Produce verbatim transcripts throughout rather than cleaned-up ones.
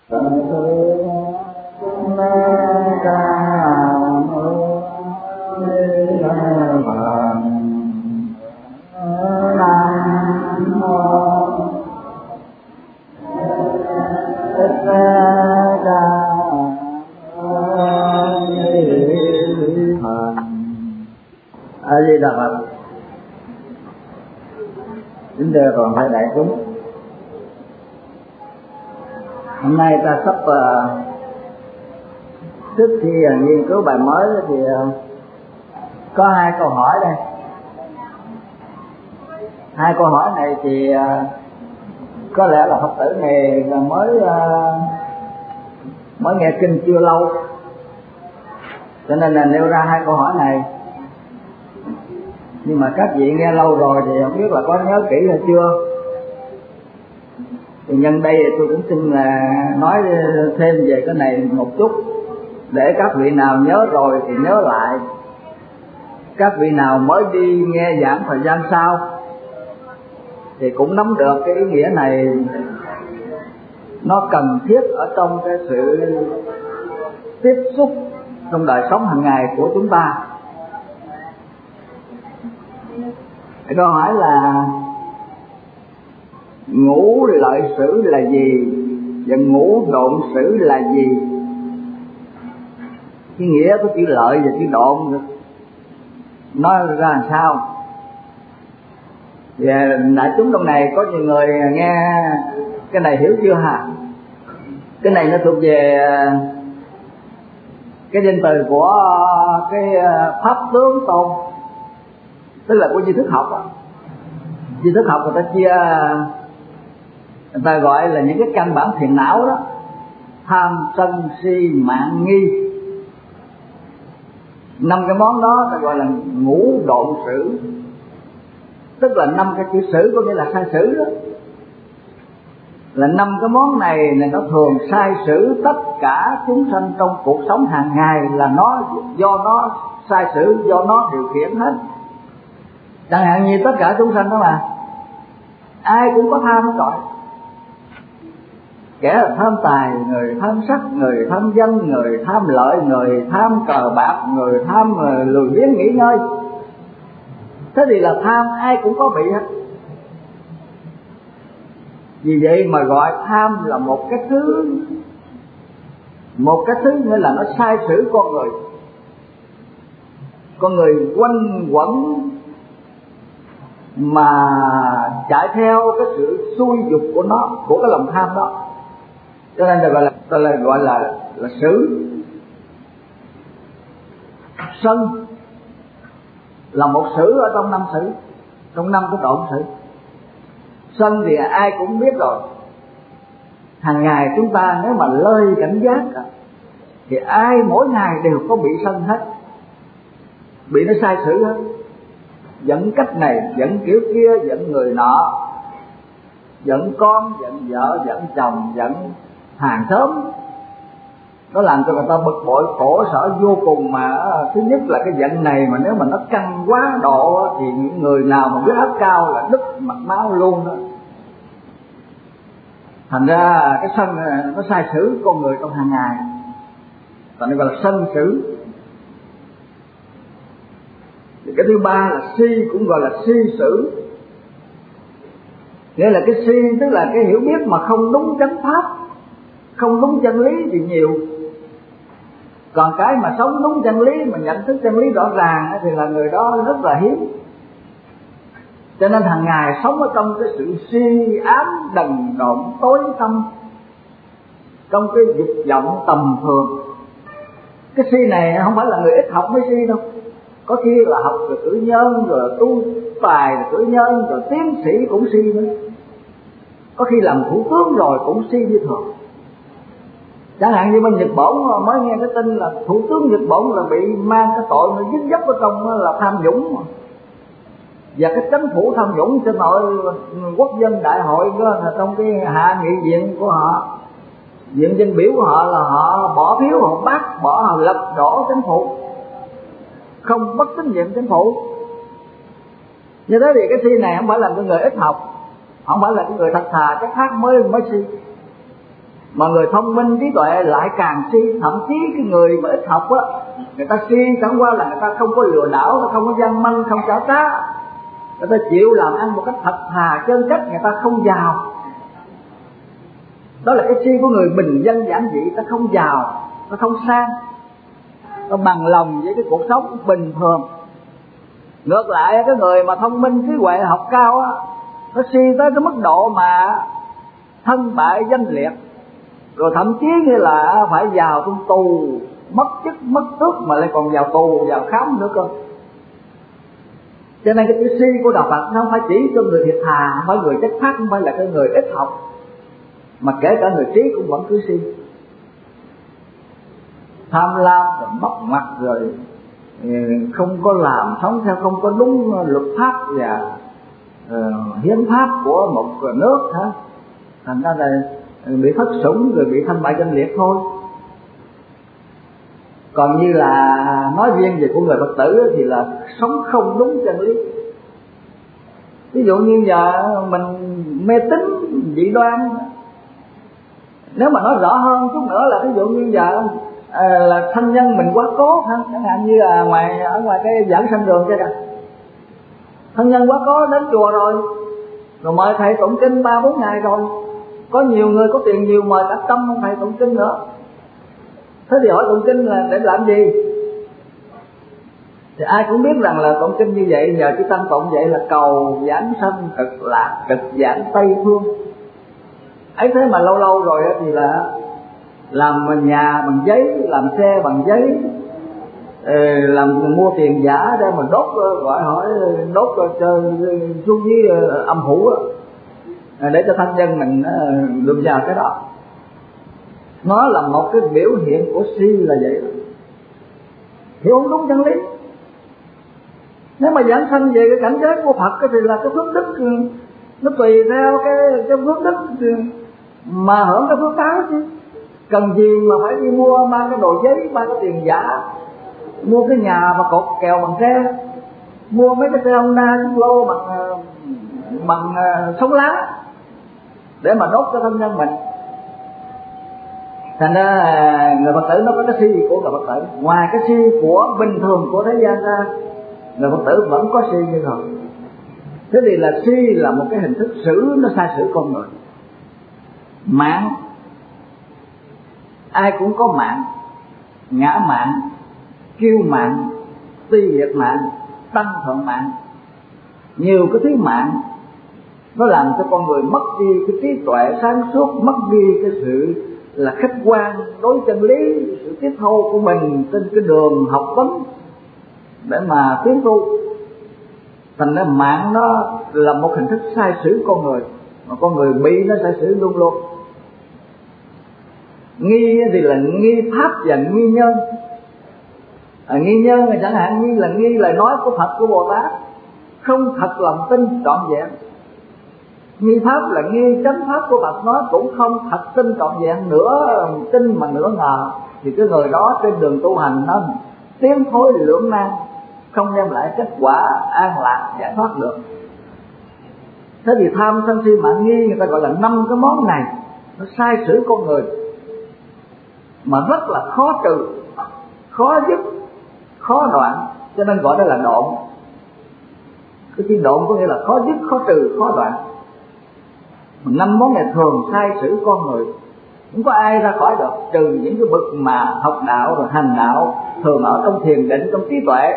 A Di Đà Phật. Kính thưa toàn thể đại chúng, hôm nay ta sắp uh, trước khi uh, nghiên cứu bài mới thì uh, có hai câu hỏi đây. Hai câu hỏi này thì uh, có lẽ là Phật tử này mới uh, mới nghe kinh chưa lâu, cho nên là nêu ra hai câu hỏi này. Nhưng mà các vị nghe lâu rồi thì không biết là có nhớ kỹ hay chưa. Thì nhân đây tôi cũng xin là nói thêm về cái này một chút, để các vị nào nhớ rồi thì nhớ lại, các vị nào mới đi nghe giảng thời gian sau thì cũng nắm được cái ý nghĩa này. Nó cần thiết ở trong cái sự tiếp xúc trong đời sống hàng ngày của chúng ta. Câu hỏi là ngũ lợi sử là gì và ngũ độn sử là gì? Cái nghĩa của chữ lợi và chữ độn nói ra làm sao? Và đại chúng trong này có nhiều người nghe cái này hiểu chưa hả? Cái này nó thuộc về cái danh từ của cái pháp tướng tôn, tức là của tri thức học đó. Tri thức học người ta chia, người ta gọi là những cái căn bản phiền não đó: tham sân si mạn nghi. Năm cái món đó ta gọi là ngũ độn sử, tức là năm cái chữ sử có nghĩa là sai sử đó. Là năm cái món này là nó thường sai sử tất cả chúng sanh trong cuộc sống hàng ngày, là nó do nó sai sử, do nó điều khiển hết. Chẳng hạn như tất cả chúng sanh đó mà ai cũng có tham rồi. Kẻ là tham tài, người tham sắc, người tham danh, người tham lợi, người tham cờ bạc, người tham lười biếng nghỉ ngơi. Thế thì là tham ai cũng có bị hết. Vì vậy mà gọi tham là một cái thứ, một cái thứ nghĩa là nó sai sử con người. Con người quanh quẩn mà chạy theo cái sự xui dục của nó, của cái lòng tham đó, cho nên là gọi là, gọi là gọi là là sử. Sân là một sử ở trong năm sử, trong năm cái độn sử. Sân thì ai cũng biết rồi. Hàng ngày chúng ta nếu mà lơi cảnh giác thì ai mỗi ngày đều có bị sân hết, bị nó sai sử hết. Giận cách này, giận kiểu kia, giận người nọ, giận con, giận vợ, giận chồng, giận hàng xóm. Nó làm cho người ta bực bội, khổ sở vô cùng. Mà thứ nhất là cái giận này mà nếu mà nó căng quá độ thì những người nào mà huyết áp cao là đứt mạch máu luôn đó. Thành ra cái sân nó sai sử con người trong hàng ngày, và nó gọi là sân sử. Cái thứ ba là si, cũng gọi là si sử. Nghĩa là cái si tức là cái hiểu biết mà không đúng chánh pháp, không đúng chân lý thì nhiều. Còn cái mà sống đúng chân lý, mà nhận thức chân lý rõ ràng thì là người đó rất là hiếm. Cho nên hàng ngày sống ở trong cái sự si ám đần độn tối tăm, trong cái dục vọng tầm thường. Cái si này không phải là người ít học mới si đâu. Có khi là học rồi cử nhân, rồi tu tài rồi cử nhân, rồi tiến sĩ cũng si nữa. Có khi làm thủ tướng rồi cũng si như thường. Chẳng hạn như bên Nhật Bản mới nghe cái tin là thủ tướng Nhật Bản là bị mang cái tội mà dính dấp ở trong là tham nhũng mà. Và cái chính phủ tham nhũng trên nội quốc dân đại hội đó, là trong cái hạ nghị viện của họ, viện dân biểu của họ là họ bỏ phiếu, họ bác bỏ, họ lật đổ chính phủ, không bất tín nhiệm chính phủ. Như thế thì cái si này không phải là cái người ít học, không phải là cái người thật thà chắc khác mới mới si, Mà người thông minh trí tuệ lại càng si. Thậm chí cái người mà ít học á, người ta si chẳng qua là người ta không có lừa đảo, người ta không có gian manh, không xảo trá, người ta chịu làm ăn một cách thật thà chân chất, người ta không giàu. Đó là cái si của người bình dân giản dị. Ta không giàu, ta không sang, ta bằng lòng với cái cuộc sống bình thường. Ngược lại cái người mà thông minh trí huệ học cao á, nó si tới cái mức độ mà thân bại danh liệt, rồi thậm chí như là phải vào trong tù, mất chức mất tước, mà lại còn vào tù vào khám nữa cơ. Cho nên cái chữ si của đạo Phật nó không phải chỉ cho người thiệt thà, không phải người chất phác, không phải là cái người ít học, mà kể cả người trí cũng vẫn cứ si. Tham lam rồi mất mặt, rồi không có làm, sống theo không có đúng luật pháp và uh, hiến pháp của một nước hả, thành ra là bị thất sủng rồi bị thân bại danh liệt thôi. Còn như là nói riêng về của người Phật tử thì là sống không đúng chân lý. Ví dụ như giờ mình mê tín dị đoan, nếu mà nói rõ hơn chút nữa là ví dụ như giờ à, là thân nhân mình quá cố ha, chẳng hạn như là ngoài ở ngoài cái giảng sanh đường kia kìa, thân nhân quá cố đến chùa rồi, rồi mời thầy tụng kinh ba bốn ngày rồi, có nhiều người có tiền nhiều mời cả trăm ông thầy tụng kinh nữa. Thế thì hỏi tụng kinh là để làm gì? Thì ai cũng biết rằng là tụng kinh như vậy, nhờ cái tăng tụng vậy là cầu giảng sanh cực lạc, cực giảng Tây Phương. Ấy thế mà lâu lâu rồi thì là làm nhà bằng giấy, làm xe bằng giấy, làm mua tiền giả để mà đốt, gọi hỏi đốt cho xuống dưới âm phủ để cho thân nhân mình được vào cái đó. Nó là một cái biểu hiện của si là vậy đó. Thì không đúng chân lý. Nếu mà giảng sanh về cái cảnh giới của Phật thì là cái phước đức nó tùy theo cái, cái phước đức mà hưởng cái phước báo chứ. Cần gì mà phải đi mua mang cái đồ giấy, mang cái tiền giả, mua cái nhà mà cột kèo bằng tre, mua mấy cái xe Honda chiếc lô bằng bằng sống lá để mà đốt cho thân nhân mình. Thành ra người Phật tử nó có cái si của người Phật tử. Ngoài cái si của bình thường của thế gian ra, người Phật tử vẫn có si như thường. Thế thì là si là một cái hình thức xử, nó sai xử con người. Mạng, ai cũng có mạng, ngã mạng, kiêu mạng, ti liệt mạng, tăng thuận mạng. Nhiều cái thứ mạng nó làm cho con người mất đi cái trí tuệ sáng suốt, mất đi cái sự là khách quan đối chân lý, sự tiếp thu của mình trên cái đường học vấn để mà tiến tu. Thành ra mạng nó là một hình thức sai sử con người, mà con người bị nó sai sử luôn luôn. Nghi thì là nghi pháp và nghi nhân. À, nghi nhân là chẳng hạn như là nghi lời nói của Phật, của Bồ Tát, không thật lòng tin trọn vẹn. Nghi pháp là nghi chánh pháp của Phật nói, cũng không thật tin trọn vẹn, nửa tin mà nửa ngờ. Thì cái người đó trên đường tu hành nó tiến thối lưỡng nan, không đem lại kết quả an lạc giải thoát được. Thế thì tham sân si mạng nghi, người ta gọi là năm cái món này nó sai sử con người mà rất là khó trừ, khó dứt, khó đoạn, cho nên gọi đó là độn. Cái chữ độn có nghĩa là khó dứt, khó trừ, khó đoạn. Năm món này thường sai sử con người, không có ai ra khỏi được, trừ những cái bậc mà học đạo rồi hành đạo, thường ở trong thiền định, trong trí tuệ,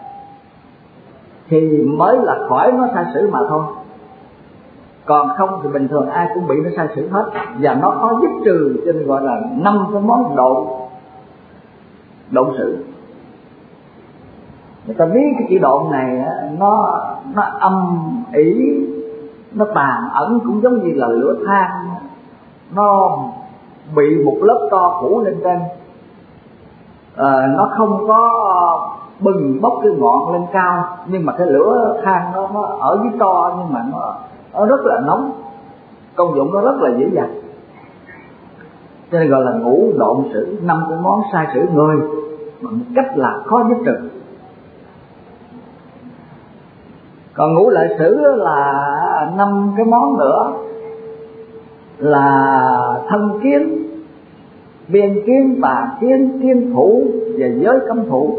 thì mới là khỏi nó sai sử mà thôi. Còn không thì bình thường ai cũng bị nó sai sử hết, và nó khó dứt trừ, cho nên gọi là năm cái món độn, độn sử. Người ta biết cái chữ độn này nó nó âm ỉ, nó tàn ẩn, cũng giống như là lửa than, nó bị một lớp to phủ lên trên, à, nó không có bừng bốc cái ngọn lên cao, nhưng mà cái lửa than nó, nó ở dưới to, nhưng mà nó, nó rất là nóng, công dụng nó rất là dữ dằn, cho nên gọi là ngũ độn sử, năm cái món sai sử người bằng một cách là khó dứt trừ. Còn ngũ lợi sử là năm cái món nữa, là thân kiến, biên kiến, tà kiến, kiến thủ và giới cấm thủ.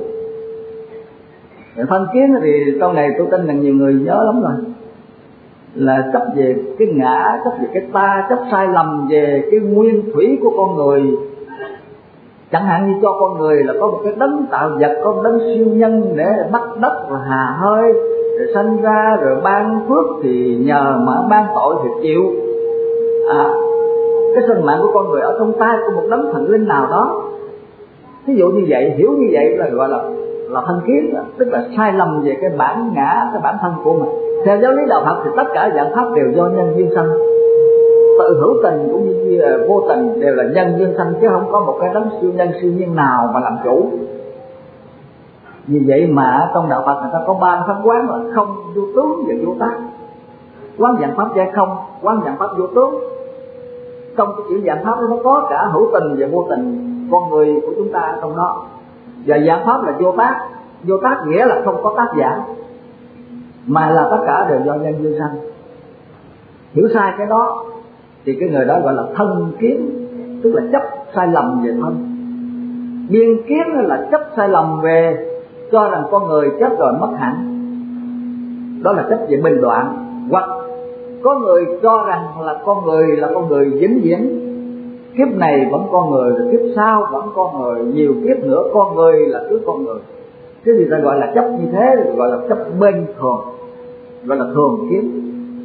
Thân kiến thì sau này tôi tin là nhiều người nhớ lắm rồi, là chấp về cái ngã, chấp về cái ta, chấp sai lầm về cái nguyên thủy của con người. Chẳng hạn như cho con người là có một cái đấng tạo vật, có một đấng siêu nhân để bắt đất và hà hơi, rồi sanh ra, rồi ban phước thì nhờ, mà ban tội thì chịu. À, cái sinh mạng của con người ở trong tay của một đấng thần linh nào đó. Ví dụ như vậy, hiểu như vậy là gọi là là thân kiến, tức là sai lầm về cái bản ngã, cái bản thân của mình. Theo giáo lý đạo Phật thì tất cả dạng pháp đều do nhân duyên sanh, tự hữu tình cũng như vô tình đều là nhân duyên sanh, chứ không có một cái đấng siêu nhân siêu nhiên nào mà làm chủ. Vì vậy mà trong đạo Phật người ta có ba pháp quán là không, vô tướng và vô tác. Quán dạng pháp giai không, quán dạng pháp vô tướng. Trong cái chữ dạng pháp nó có cả hữu tình và vô tình, con người của chúng ta trong đó. Và dạng pháp là vô tác. Vô tác nghĩa là không có tác giả, mà là tất cả đều do nhân duyên sanh. Hiểu sai cái đó thì cái người đó gọi là thân kiến, tức là chấp sai lầm về thân. Biên kiến là chấp sai lầm về cho rằng con người chết rồi mất hẳn, đó là chấp về bình đoạn. Hoặc có người cho rằng là con người là con người vĩnh viễn, kiếp này vẫn con người, rồi kiếp sau vẫn con người, nhiều kiếp nữa con người là cứ con người. Cái gì ta gọi là chấp như thế, gọi là chấp bên thường, gọi là thường kiến.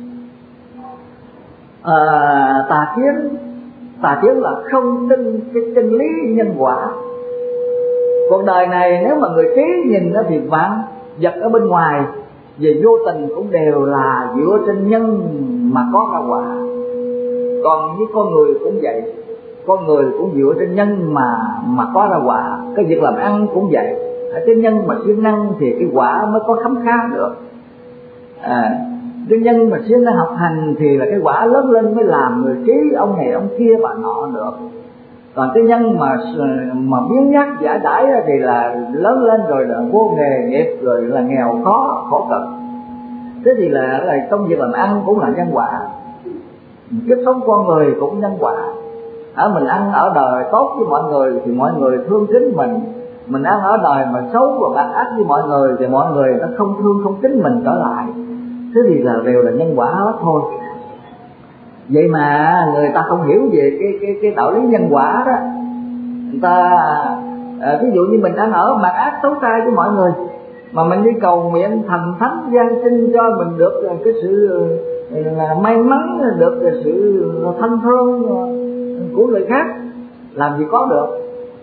À, tà kiến, tà kiến là không tin cái chân lý nhân quả. Cuộc đời này nếu mà người trí nhìn thì vạn vật ở bên ngoài về vô tình cũng đều là dựa trên nhân mà có ra quả. Còn với con người cũng vậy, con người cũng dựa trên nhân mà mà có ra quả. Cái việc làm ăn cũng vậy, cái nhân mà siêng năng thì cái quả mới có khấm khá được. À, cái nhân mà siêng năng học hành thì là cái quả lớn lên mới làm người trí ông này ông kia bà nọ được. Còn cái nhân mà mà biến nhát giả đãi thì là lớn lên rồi là vô nghề nghiệp, rồi là nghèo khó khổ cực. Thế thì là, là trong việc làm ăn cũng là nhân quả, kiếp sống con người cũng nhân quả. Ở mình ăn ở đời tốt với mọi người thì mọi người thương kính mình, mình ăn ở đời mà xấu và bạc ác với mọi người thì mọi người nó không thương không kính mình trở lại. Thế thì là đều là nhân quả hết thôi. Vậy mà người ta không hiểu về cái cái cái đạo lý nhân quả đó. Người ta à, ví dụ như mình ăn ở bạc ác xấu xa với mọi người, mà mình đi cầu nguyện thần thánh gian sinh cho mình được cái sự là may mắn, được cái sự thân thương của người khác, làm gì có được.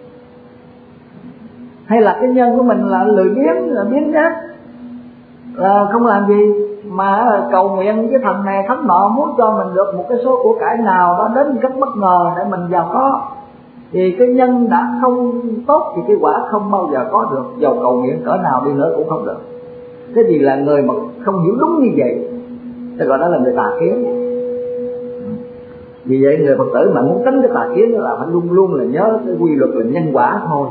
Hay là cái nhân của mình là lười biếng, là biếng nhác, là không làm gì, mà cầu nguyện cái thần này thần nọ muốn cho mình được một cái số của cải nào đó đến một cách bất ngờ để mình giàu có, thì cái nhân đã không tốt thì cái quả không bao giờ có được, dầu cầu nguyện cỡ nào đi nữa cũng không được. Thế thì là người mà không hiểu đúng như vậy thì gọi đó là người tà kiến. Vì vậy người Phật tử mà muốn tránh cái tà kiến là phải luôn luôn là nhớ cái quy luật là nhân quả thôi.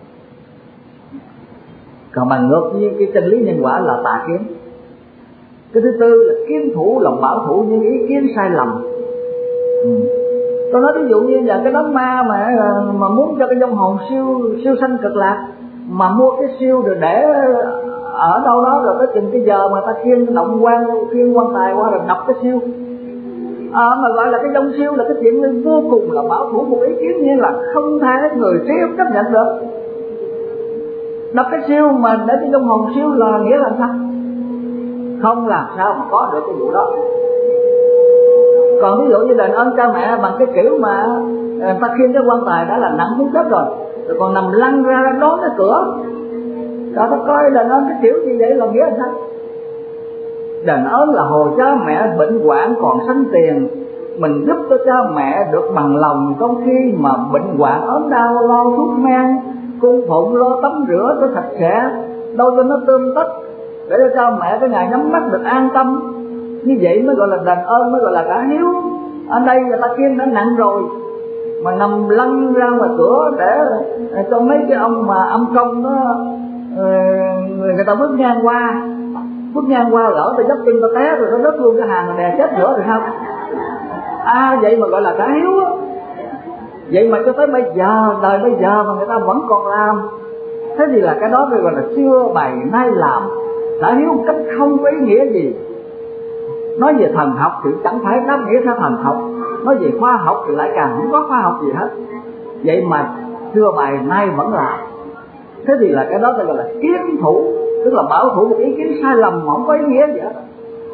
Còn mà ngược với cái chân lý nhân quả là tà kiến. Cái thứ tư là kiến thủ, lòng bảo thủ những ý kiến sai lầm. ừ. Tôi nói ví dụ như là cái đám ma mà mà muốn cho cái vong hồn siêu siêu sanh cực lạc, mà mua cái siêu rồi để ở đâu đó, rồi tới chừng cái giờ mà ta khiêng động quan khiêng quan tài qua rồi đập cái siêu. À, mà gọi là cái vong siêu là cái chuyện vô cùng là bảo thủ, một ý kiến như là không thể người trí không chấp nhận được. Đập cái siêu mà để cái vong hồn siêu là nghĩa là sao? Không làm sao mà có được cái vụ đó. Còn ví dụ như đền ơn cha mẹ bằng cái kiểu mà ta khiêng cái quan tài đã là nặng muốn chết rồi, rồi còn nằm lăn ra đón cái cửa, rồi ta coi đền ơn cái kiểu như vậy là nghĩa là sao? Đền ơn là hồi cha mẹ bệnh hoạn còn sanh tiền, mình giúp cho cha mẹ được bằng lòng trong khi mà bệnh hoạn ốm đau lo thuốc men, cung phụng lo tắm rửa cho sạch sẽ, đâu cho nó tươm tất, để cho cha mẹ cái ngày nhắm mắt được an tâm. Như vậy mới gọi là đền ơn, mới gọi là cả hiếu. Ở đây là ta khiêng đã nặng rồi mà nằm lăn ra ngoài cửa để cho mấy cái ông mà âm công đó, người, người ta bước ngang qua bước ngang qua lỡ ta dấp chân ta té rồi nó đứt luôn cái hàng đè chết nữa rồi sao? À vậy mà gọi là tả hiếu á. Vậy mà cho tới bây giờ, đời bây giờ mà người ta vẫn còn làm. Thế thì là cái đó phải gọi là xưa bày nay làm. Tả hiếu một cách không có ý nghĩa gì. Nói về thần học thì chẳng phải đáp nghĩa theo thần học, nói về khoa học thì lại càng không có khoa học gì hết. Vậy mà xưa bày nay vẫn làm. Thế thì là cái đó phải gọi là kiến thủ, tức là bảo thủ một ý kiến sai lầm mà không có ý nghĩa gì hết.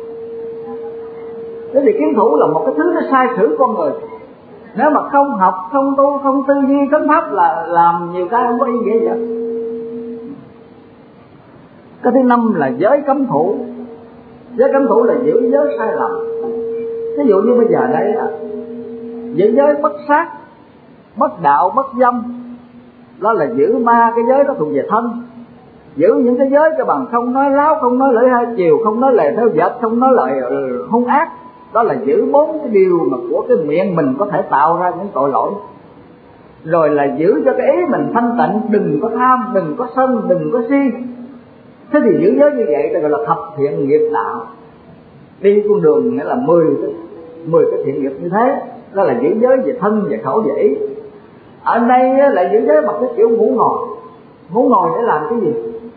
Thế thì kiến thủ là một cái thứ nó sai sử con người. Nếu mà không học, không tu, không tư duy chánh pháp là làm nhiều cái không có ý nghĩa gì hết. Cái thứ năm là giới cấm thủ. Giới cấm thủ là giữ giới sai lầm. Ví dụ như bây giờ đây là giữ giới bất sát, bất đạo, bất dâm, đó là giữ ma cái giới đó thuộc về thân. Giữ những cái giới cho bằng không nói láo, không nói lưỡi hai chiều, không nói lời theo dệt, không nói lời hung ác, đó là giữ bốn cái điều mà của cái miệng mình có thể tạo ra những tội lỗi. Rồi là giữ cho cái ý mình thanh tịnh, đừng có tham, đừng có sân, đừng có si. Thế thì giữ giới như vậy ta gọi là thập thiện nghiệp đạo. Đi con đường nghĩa là mười cái, mười cái thiện nghiệp như thế, đó là giữ giới về thân, về khẩu, về ý. Ở đây là giữ giới bằng cái kiểu ngủ ngồi. Ngủ ngồi để làm cái gì?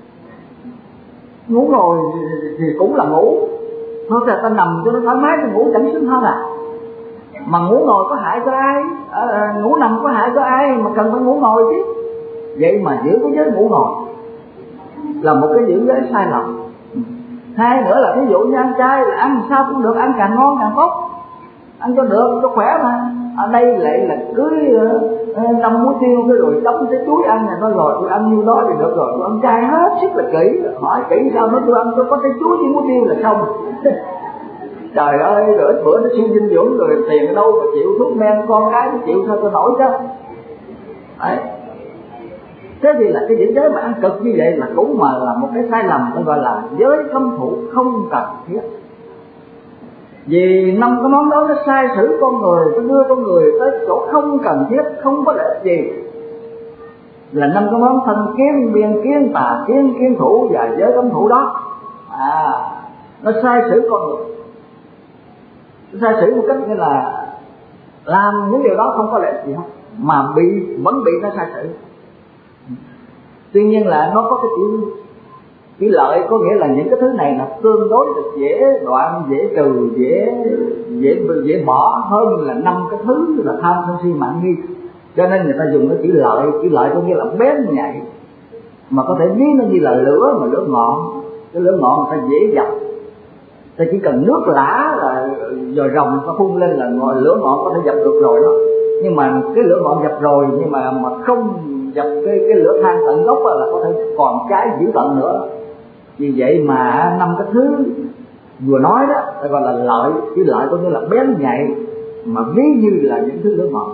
Ngủ ngồi thì cũng là ngủ, thôi là ta nằm cho nó thoải mái, ta ngủ chẳng xứng hơn à. Mà ngủ ngồi có hại cho ai? À, ngủ nằm có hại cho ai mà cần phải ngủ ngồi chứ? Vậy mà giữ cái giới ngủ ngồi là một cái giữ giới sai lầm. Hai nữa là ví dụ như ăn chay là ăn sao cũng được, ăn càng ngon càng tốt, ăn cho được, cho khỏe mà. Ở đây lại là cưới năm muối tiêu cái rồi chấm cái chuối ăn này, nói rồi tôi ăn nhiêu đó thì được rồi, tôi ăn chay hết sức là kỹ. Hỏi kỹ sao nói tôi ăn tôi có cái chuối với muối tiêu là xong. Trời ơi, rồi ít bữa nó siêu dinh dưỡng rồi tiền ở đâu mà chịu thuốc men, con cái nó chịu sao tôi nổi chứ. Đấy. Thế thì là cái giữ giới mà ăn cực như vậy là cũng mà là một cái sai lầm, nó gọi là giới cấm thủ không cần thiết. Vì năm cái món đó nó sai sử con người, nó đưa con người tới chỗ không cần thiết, không có lợi ích gì. Là năm cái món thân kiến, biên kiến, tà kiến, kiến thủ và giới cấm thủ đó. À, nó sai sử con người. Nó sai sử một cách như là làm những điều đó không có lợi ích gì hết, mà bị vẫn bị nó sai sử. Tuy nhiên là nó có cái chữ cái lợi, có nghĩa là những cái thứ này là tương đối là dễ đoạn, dễ trừ, dễ dễ dễ bỏ hơn là năm cái thứ là tham sân si mạng nghi. Cho nên người ta dùng cái chữ lợi. Chữ lợi có nghĩa là bén nhạy, mà có thể ví nó như là lửa, mà lửa ngọn. Cái lửa ngọn người ta dễ dập, ta chỉ cần nước lã là dòi rồng nó phun lên là ngọn lửa ngọn có thể dập được rồi đó. Nhưng mà cái lửa ngọn dập rồi nhưng mà mà không dập cái cái lửa than tận gốc là có thể còn cháy dữ tận nữa. Vì vậy mà năm cái thứ vừa nói đó ta gọi là lợi. Cái lợi có nghĩa là bén nhạy, mà ví như là những thứ lửa ngọn.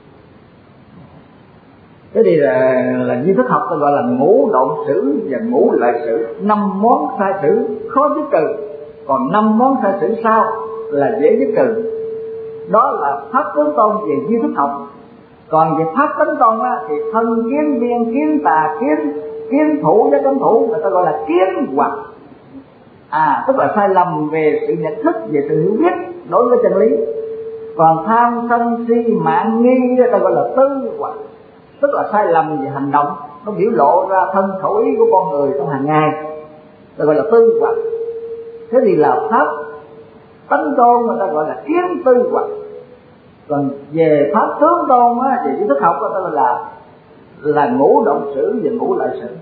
Thế thì là, là duy thức học ta gọi là ngũ độn sử và ngũ lợi sử. Năm món sai sử khó dứt trừ, còn năm món sai sử sau là dễ dứt trừ. Đó là pháp tướng tôn về duy thức học. Còn về pháp tánh tôn á, thì thân kiến, biên kiến, tà kiến, kiến thủ với cấm thủ người ta gọi là kiến hoặc. À, tức là sai lầm về sự nhận thức, về sự hiểu biết đối với chân lý. Còn tham sân si mạng nghi người ta gọi là tư hoặc, tức là sai lầm về hành động, nó biểu lộ ra thân khẩu ý của con người trong hàng ngày, ta gọi là tư hoặc. Thế thì là pháp tánh tôn người ta gọi là kiến tư hoặc. Còn về pháp tướng tôn á, thì duy thức học người ta gọi là là ngũ động sử và ngũ lợi sử.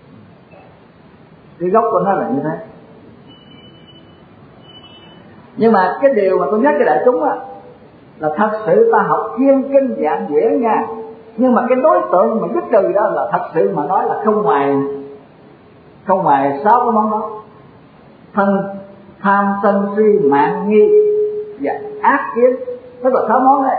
Cái gốc của nó là như thế. Nhưng mà cái điều mà tôi nhắc cho đại chúng á, là thật sự ta học thiên kinh dạng duyễn nha, nhưng mà cái đối tượng mà dứt trừ đó là thật sự mà nói là không ngoài không ngoài sáu cái món đó: thân, tham sân si mạng nghi và ác kiến. Tức là sáu món đấy.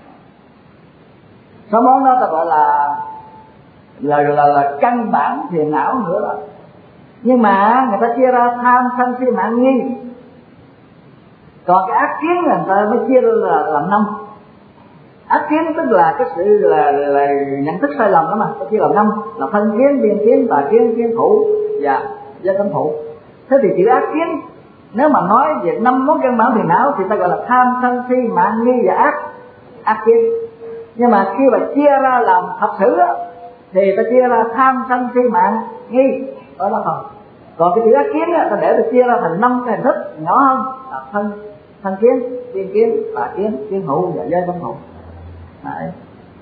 Sáu món đó ta gọi là là là, là căn bản phiền não nữa đó. Nhưng mà người ta chia ra tham sân si mạng nghi. Còn cái ác kiến người ta mới chia ra là làm năm. Ác kiến tức là cái sự là, là nhận thức sai lầm đó mà, ta chia làm năm là thân kiến, biên kiến, tà kiến, kiến thủ và gia cấm thủ. Thế thì chữ ác kiến Nếu mà nói về năm món căn bản phiền não thì ta gọi là tham sân si mạng nghi và ác ác kiến. Nhưng mà khi mà chia ra làm thật sự á, thì ta chia ra tham sân si mạng nghi ở đó thôi. Còn cái chữ ác kiến á, ta để ta chia ra thành năm cái hình thức nhỏ hơn là thân thân kiến, tiên kiến, tà kiến, kiến hữu và giới bất hữu. Đấy.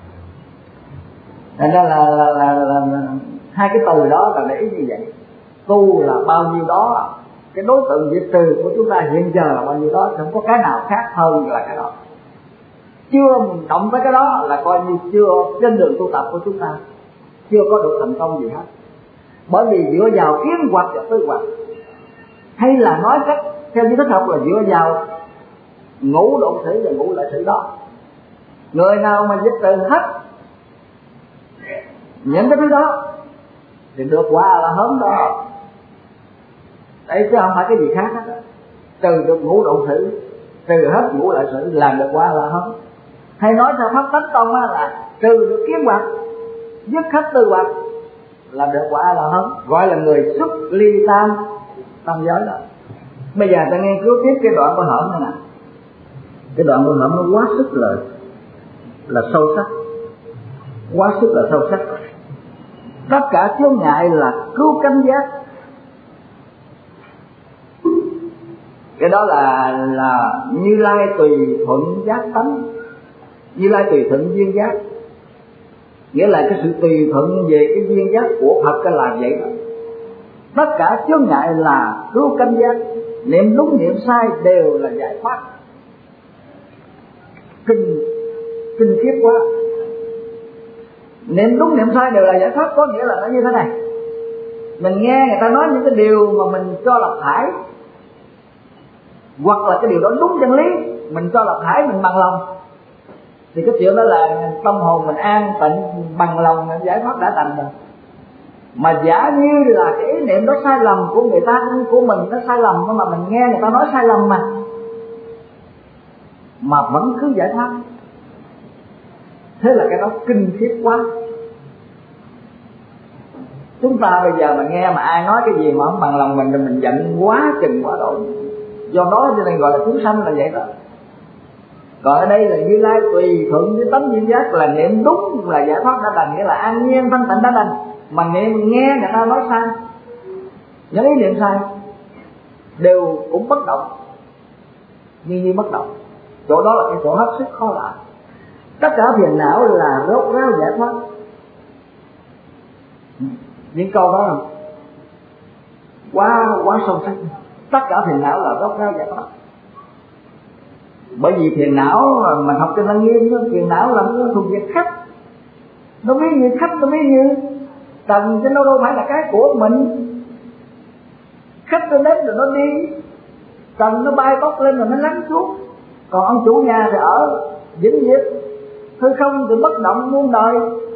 Thành ra là, là, là, là, là hai cái từ đó là để ý như vậy. Tu là bao nhiêu đó, cái đối tượng diệt trừ của chúng ta hiện giờ là bao nhiêu đó, không có cái nào khác hơn là cái đó. Chưa động tới cái đó là coi như chưa trên đường tu tập của chúng ta chưa có được thành công gì hết. Bởi vì dựa vào kiến hoặc và tư hoặc, hay là nói cách theo như thích học là dựa vào ngũ độn thủy và ngũ lợi thủy đó. Người nào mà diệt trừ hết những cái thứ đó thì được quả là hớm đó. Đấy, chứ không phải cái gì khác hết. Trừ được ngũ độn thủy, trừ hết ngũ lợi thủy làm được quả là hớm. Hay nói theo pháp tánh tông là trừ được kiến hoặc, dứt hết tư hoặc là được quả là hớm, gọi là người xuất ly tam tam giới đó. Bây giờ ta nghiên cứu tiếp cái đoạn của hởm này nè. Cái đoạn của hởm nó quá sức là là sâu sắc, quá sức là sâu sắc. Tất cả chướng ngại là cứu cánh giác. Cái đó là là Như Lai tùy thuận giác tánh, Như Lai tùy thuận duyên giác, nghĩa là cái sự tùy thuận về cái duyên giác của Phật cái là vậy đó. Tất cả chướng ngại là cứu cánh giác, niệm đúng niệm sai đều là giải thoát. Kinh kinh khiếp quá. Niệm đúng niệm sai đều là giải thoát có nghĩa là nó như thế này. Mình nghe người ta nói những cái điều mà mình cho là phải, hoặc là cái điều đó đúng chân lý, mình cho là phải, mình bằng lòng, thì cái chuyện đó là tâm hồn mình an tịnh, bằng lòng giải thoát đã thành rồi. Mà giả như là cái ý niệm đó sai lầm của người ta, của mình nó sai lầm, nhưng mà mình nghe người ta nói sai lầm mà mà vẫn cứ giải thoát, thế là cái đó kinh khiếp quá. Chúng ta bây giờ mà nghe mà ai nói cái gì mà không bằng lòng mình thì mình giận quá chừng quá độ. Do đó cho nên gọi là chúng sanh là vậy đó. Còn ở đây là Như Lai tùy thuận với tánh duyên giác, là niệm đúng là giải thoát đã đành, nghĩa là an nhiên thanh tịnh đã đành. Mà niệm nghe người ta nói sai, những ý niệm sai đều cũng bất động, như như bất động. Chỗ đó là cái chỗ hết sức khó làm. Tất cả phiền não là rốt ráo giải thoát. Những câu đó là quá quá sâu sắc. Tất cả phiền não là rốt ráo giải thoát. Bởi vì phiền não mà học cho Lăng Nghiêm, phiền não là nó thuộc về khách. Nó ví như khách, nó ví như trần, chứ nó đâu phải là cái của mình. Khách nó đến rồi nó đi, trần nó bay bốc lên rồi nó lắng xuống. Còn ông chủ nhà thì ở vĩnh viễn, hư không thì bất động muôn đời.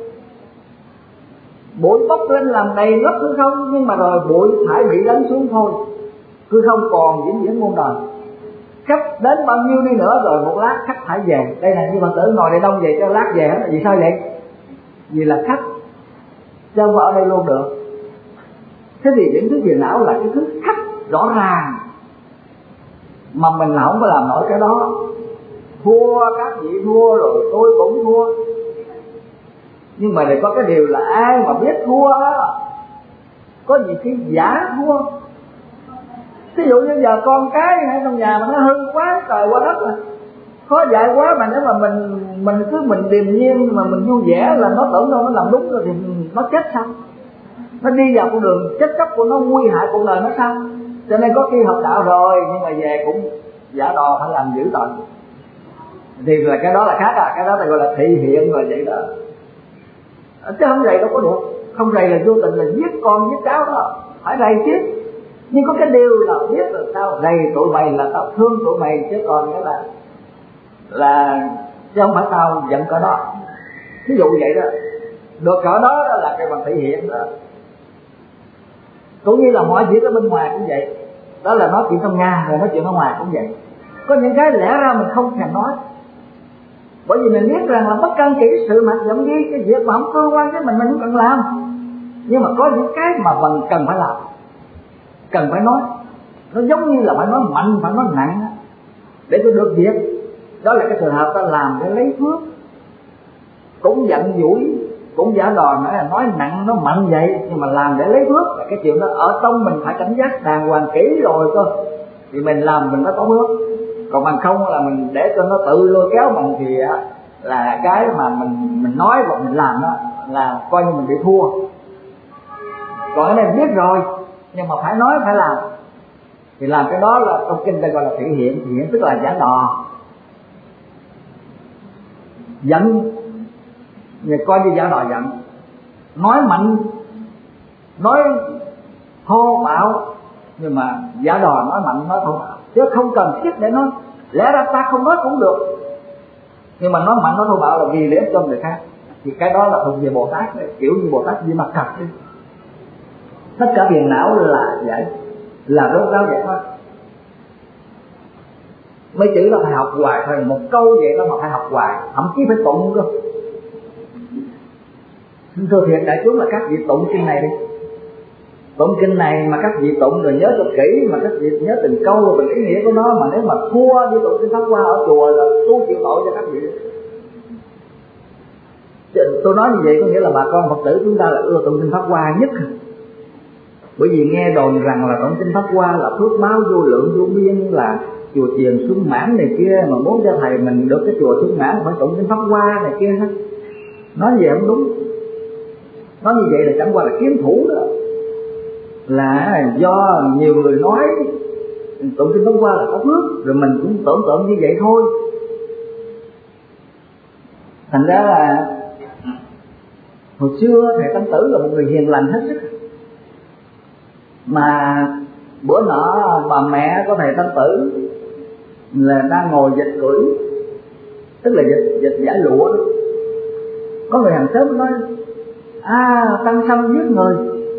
Bụi bốc lên làm đầy lớp hư không, nhưng mà rồi bụi phải bị đánh xuống thôi. Hư không còn vĩnh viễn muôn đời. Khách đến bao nhiêu đi nữa rồi một lát khách phải về. Đây là như Phật tử ngồi đây đông về cho lát về hết. Vì sao vậy? Vì là khách, chứ không ở đây luôn được. Thế thì những thứ phiền não là cái thứ khách rõ ràng, mà mình không có làm nổi cái đó. Thua các vị thua rồi tôi cũng thua. Nhưng mà để có cái điều là ai mà biết thua đó, có nhiều khi giả thua. Ví dụ như giờ con cái hay trong nhà mà nó hư quá trời qua đất rồi, khó dạy quá, mà nếu mà mình mình cứ mình điềm nhiên mà mình vui vẻ là nó tưởng đâu nó làm đúng rồi thì nó chết sao? Nó đi vào con đường chết chóc của nó, nguy hại cuộc đời nó sao? Cho nên có khi học đạo rồi nhưng mà về cũng giả đò phải làm dữ tợn. Thì là cái đó là khác à, cái đó là gọi là thị hiện rồi vậy đó. Chứ không rầy đâu có được. Không rầy là vô tình là giết con giết cháu đó, phải rầy chứ. Nhưng có cái điều là biết là sao rầy tụi mày là tao thương tụi mày, chứ còn nghĩa là là chứ không phải tao giận cỡ đó. Ví dụ vậy đó. Được cỡ đó, đó là cái bằng thể hiện đó. Cũng như là mọi việc ở bên ngoài cũng vậy. Đó là nói chuyện trong nhà rồi nói chuyện ở ngoài cũng vậy. Có những cái lẽ ra mình không thèm nói, bởi vì mình biết rằng là bất căn chỉ sự mặc dậm ghi, cái việc mà không cơ quan với mình mình không cần làm. Nhưng mà có những cái mà mình cần phải làm, cần phải nói. Nó giống như là phải nói mạnh, phải nói nặng để tôi được việc. Đó là cái trường hợp ta làm để lấy phước, cũng giận dỗi, cũng giả đò, nói là nói nặng nó mạnh vậy, nhưng mà làm để lấy phước là cái chuyện đó ở trong mình phải cảnh giác đàng hoàng kỹ rồi cơ, thì mình làm mình mới có phước. Còn bằng không là mình để cho nó tự lôi kéo mình thì là cái mà mình mình nói và mình làm đó là coi như mình bị thua. Còn cái này biết rồi nhưng mà phải nói phải làm, thì làm cái đó là trong kinh ta gọi là thể hiện. Thể hiện tức là giả đò, giận thì coi như giả đò giận, nói mạnh, nói thô bạo, nhưng mà giả đò nói mạnh nói thô bạo, chứ không cần thiết để nói. Lẽ ra ta không nói cũng được, nhưng mà nói mạnh nói thô bạo là vì lợi ích cho người khác, thì cái đó là thuộc về Bồ Tát, kiểu như Bồ Tát Di Mặt Thật đi. Tất cả phiền não là vậy, là rốt ráo vậy thôi. Mấy chữ là phải học hoài thôi, một câu vậy đó mà phải học hoài, thậm chí phải tụng cơ. Thưa thiệt đại chúng là các vị tụng kinh này đi, tụng kinh này mà các vị tụng rồi nhớ cho kỹ, mà các vị nhớ từng câu rồi từng ý nghĩa của nó, mà nếu mà thua đi tụng kinh Pháp Hoa ở chùa là tu chịu tội cho các vị. Tôi nói như vậy có nghĩa là bà con Phật tử chúng ta là ưa tụng kinh Pháp Hoa nhất, bởi vì nghe đồn rằng là tụng kinh Pháp Hoa là phước báo vô lượng vô biên, là chùa chiền Xuân Mãn này kia, mà muốn cho thầy mình được cái chùa Xuân Mãn phải tụng kinh Pháp Hoa này kia hết. Nói vậy không đúng. Nói như vậy là chẳng qua là kiếm thủ đó, là do nhiều người nói tụng kinh Pháp Hoa là có phước, rồi mình cũng tưởng tượng như vậy thôi. Thành ra là hồi xưa thầy Tăng Tử là một người hiền lành hết sức, mà bữa nọ bà mẹ của thầy Tăng Tử là đang ngồi dịch cưỡi, tức là dịch dịch giải lụa đó. Có người hàng xóm nói à Tăng Sâm giết người.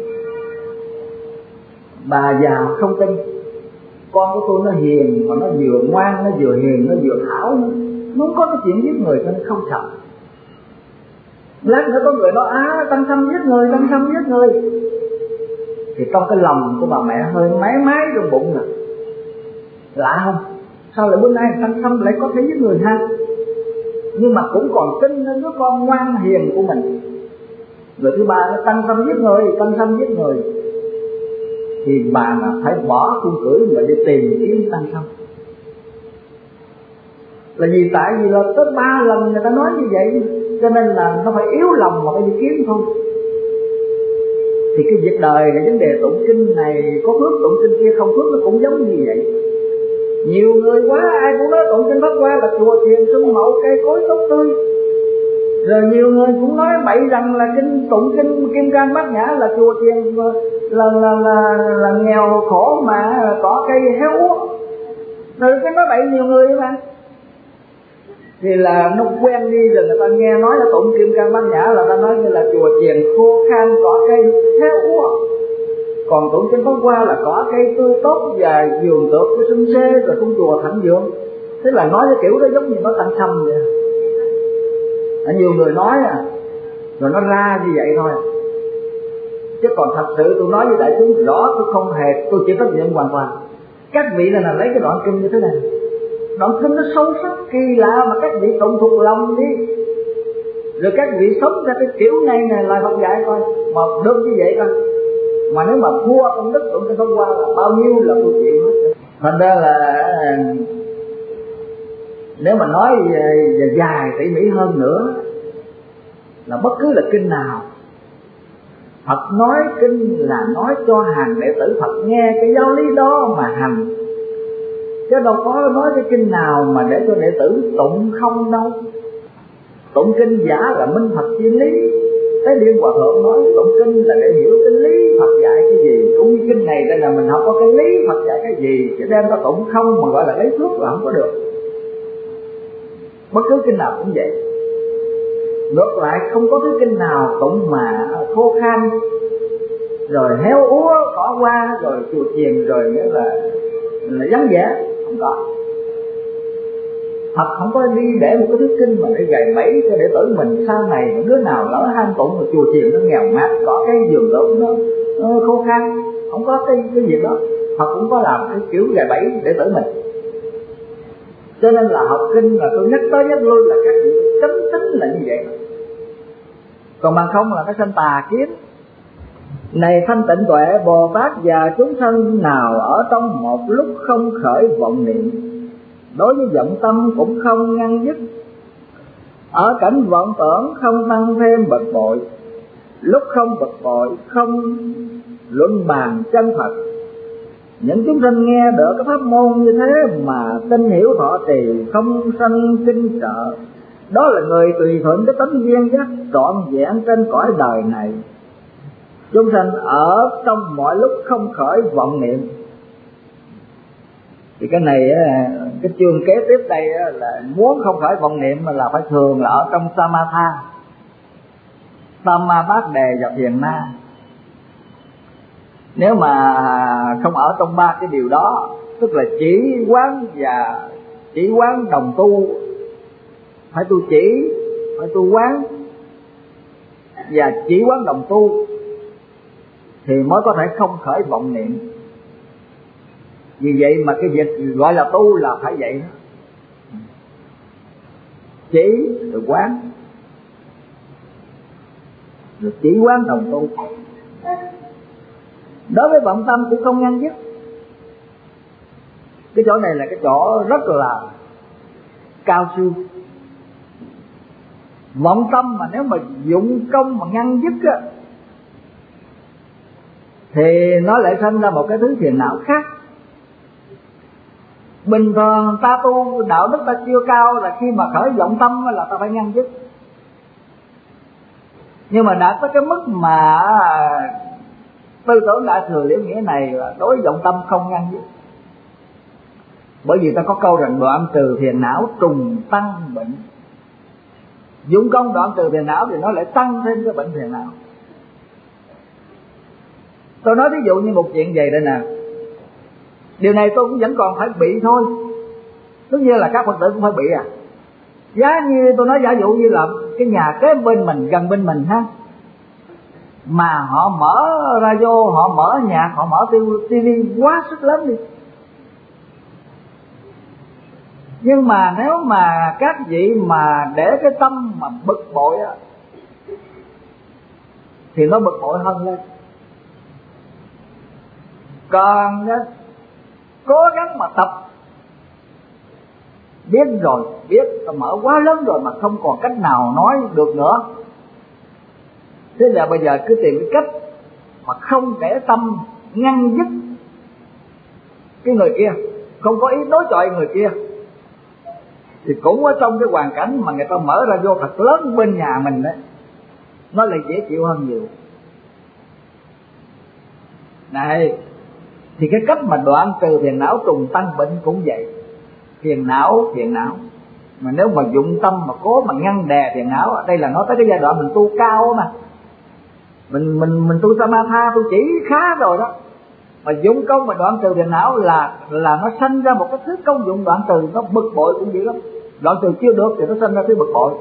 Bà già không tin, con của tôi nó hiền mà nó vừa ngoan, nó vừa hiền, nó vừa thảo, nó không có cái chuyện giết người cho nên không sợ. Lát nữa có người nói à Tăng Sâm giết người, Tăng Sâm giết người, thì trong cái lòng của bà mẹ hơi mái mái trong bụng nè, lạ không? Sao lại bữa nay Tăng Sâm lại có thể giết người ha? Nhưng mà cũng còn tin đến đứa con ngoan hiền của mình. Rồi thứ ba nó Tăng Sâm giết người, Tăng Sâm giết người, thì bà là phải bỏ cung cưỡi mà đi tìm kiếm Tăng Sâm. Là vì tại vì là tới ba lần người ta nói như vậy, cho nên là nó phải yếu lòng mà phải đi kiếm thôi. Thì cái việc đời là vấn đề tụng kinh này có phước, tụng kinh kia không phước, nó cũng giống như vậy. Nhiều người quá ai cũng nói tụng kinh Pháp Hoa là chùa chiền xuân mậu cây cối tốt tươi, rồi nhiều người cũng nói bậy rằng là kinh tụng kinh Kim Cang Bát Nhã là chùa chiền là là, là là là nghèo khổ mà có cây héo úa, rồi cái nói bậy nhiều người mà. Thì là nó quen đi rồi, người ta nghe nói là tụng Kim Cang Bát Nhã là ta nói như là chùa chiền khô khan cỏ cây héo úa, còn tụng kinh Pháp Hoa là cỏ cây tươi tốt và vườn tược của xinh xê, rồi trong chùa thảnh vượng. Thế là nói cái kiểu đó giống như nó Tăng Sâm vậy. À, nhiều người nói à, rồi nó ra như vậy thôi. Chứ còn thật sự tôi nói với đại chúng rõ, tôi không hề, tôi chịu trách nhiệm hoàn toàn. Các vị là, là lấy cái đoạn kinh như thế này, đoạn kinh nó sâu sắc kỳ lạ mà các vị tụng thuộc lòng đi, rồi các vị sống ra cái kiểu này này là Phật dạy coi, mà được như vậy coi. Mà nếu mà thua công đức tụng kinh Pháp Hoa là bao nhiêu là tôi chịu hết. Thành ra là nếu mà nói về dài tỉ mỉ hơn nữa là bất cứ là kinh nào Phật nói kinh là nói cho hàng đệ tử Phật nghe cái giáo lý đó mà hành, chứ đâu có nói cái kinh nào mà để cho đệ tử tụng không đâu. Tụng kinh giả là minh Phật chi lý. Cái Liên Hòa Thượng nói tụng kinh là để hiểu cái lý Phật dạy cái gì, cũng như kinh này đây là mình học có cái lý Phật dạy cái gì, chứ đem ra tụng không mà gọi là lấy phước là không có được. Bất cứ kinh nào cũng vậy. Ngược lại không có thứ kinh nào tụng mà khô khan, rồi héo úa cỏ qua, rồi chùa chiền, rồi nghĩa là là vắng vẻ, không có. Phật không có đi để một cái thứ kinh mà để gầy bẫy cho đệ tử mình sau này đứa nào lỡ ham tụng mà chùa chiền nó nghèo mát, có cái giường đỡ nó, nó khô khan, không có cái cái việc đó. Phật cũng có làm cái kiểu gài bẫy để tử mình. Cho nên là học kinh là tôi nhắc tới nhắc lui là các vị chấm tính là như vậy. Còn bằng không là cái sanh tà kiến. Này thanh tịnh tuệ Bồ Tát và chúng sanh nào ở trong một lúc không khởi vọng niệm, đối với vọng tâm cũng không ngăn dứt, ở cảnh vọng tưởng không tăng thêm bực bội, lúc không bực bội không luận bàn chân thật. Những chúng sanh nghe được cái pháp môn như thế mà tin hiểu thọ trì, không sanh kinh sợ, đó là người tùy thuận cái tánh duyên dắt trọn vẹn trên cõi đời này. Chúng sanh ở trong mọi lúc không khởi vọng niệm. Thì cái này cái chương kế tiếp đây là muốn không khởi vọng niệm mà là phải thường là ở trong Samatha, Samma Bát Đề và Thiền Na. Nếu mà không ở trong ba cái điều đó, tức là chỉ quán và chỉ quán đồng tu, phải tu chỉ, phải tu quán và chỉ quán đồng tu, thì mới có thể không khởi vọng niệm. Vì vậy mà cái việc gọi là tu là phải vậy đó. Chỉ rồi quán, rồi chỉ quán đồng tu. Đối với vọng tâm cũng không ngăn dứt. Cái chỗ này là cái chỗ rất là cao siêu. Vọng tâm mà nếu mà dụng công mà ngăn dứt á, thì nó lại sinh ra một cái thứ phiền não khác. Bình thường ta tu đạo đức ta chưa cao là khi mà khởi vọng tâm là ta phải ngăn dứt. Nhưng mà đã có cái mức mà tư tưởng Đại Thừa Liễu Nghĩa này là đối vọng tâm không ngăn dứt. Bởi vì ta có câu rằng đoạn trừ phiền não trùng tăng bệnh. Dụng công đoạn trừ phiền não thì nó lại tăng thêm cái bệnh phiền não. Tôi nói ví dụ như một chuyện vậy đây nè. Điều này tôi cũng vẫn còn phải bị thôi. Tất nhiên là các Phật tử cũng phải bị à. Giá như tôi nói giả dụ như là cái nhà kế bên mình, gần bên mình ha, mà họ mở radio, họ mở nhạc, họ mở tivi quá sức lớn đi. Nhưng mà nếu mà các vị mà để cái tâm mà bực bội á, thì nó bực bội hơn lên. Còn cố gắng mà tập, biết rồi, biết mở quá lớn rồi mà không còn cách nào nói được nữa, thế là bây giờ cứ tìm cái cách mà không để tâm ngăn dứt cái người kia, không có ý đối chọi người kia. Thì cũng ở trong cái hoàn cảnh mà người ta mở radio thật lớn bên nhà mình đấy, nó lại dễ chịu hơn nhiều. Này, thì cái cách mà đoạn trừ phiền não trùng tăng bệnh cũng vậy. Phiền não, phiền não mà nếu mà dụng tâm mà cố mà ngăn đè phiền não, đây là nói tới cái giai đoạn mình tu cao mà. Mình mình mình tu Samatha, tu chỉ khá rồi đó. Mà dụng công mà đoạn trừ phiền não là là nó sanh ra một cái thứ công dụng đoạn trừ, nó bực bội cũng dữ lắm. Đoạn trừ chưa được thì nó sanh ra thứ bực bội.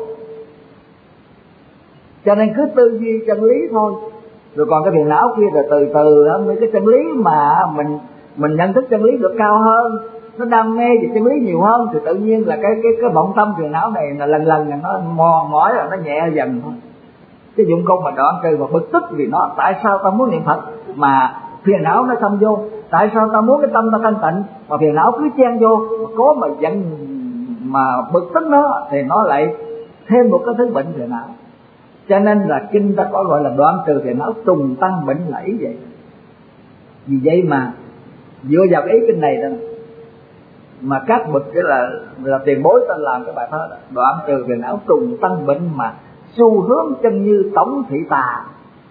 Cho nên cứ tư duy chân lý thôi. Rồi còn cái phiền não kia rồi từ từ mấy cái chân lý mà mình mình nhận thức chân lý được cao hơn, nó đam mê về chân lý nhiều hơn, thì tự nhiên là cái cái cái vọng tâm phiền não này là lần lần là nó mòn mỏi, là nó nhẹ dần thôi. Cái dụng công mà đoạn trừ mà bực tức vì nó, tại sao ta muốn niệm Phật mà phiền não nó xâm vô, tại sao ta muốn cái tâm ta thanh tịnh mà phiền não cứ chen vô, mà cố mà giận mà bực tức nó thì nó lại thêm một cái thứ bệnh phiền não. Cho nên là kinh ta có gọi là đoạn trừ phiền não trùng tăng bệnh là ý vậy. Vì vậy mà dựa vào cái ý kinh này đó mà các bậc cái là là tiền bối ta làm cái bài thơ đó, đoạn trừ phiền não trùng tăng bệnh mà xu hướng chân như tổng thị tà.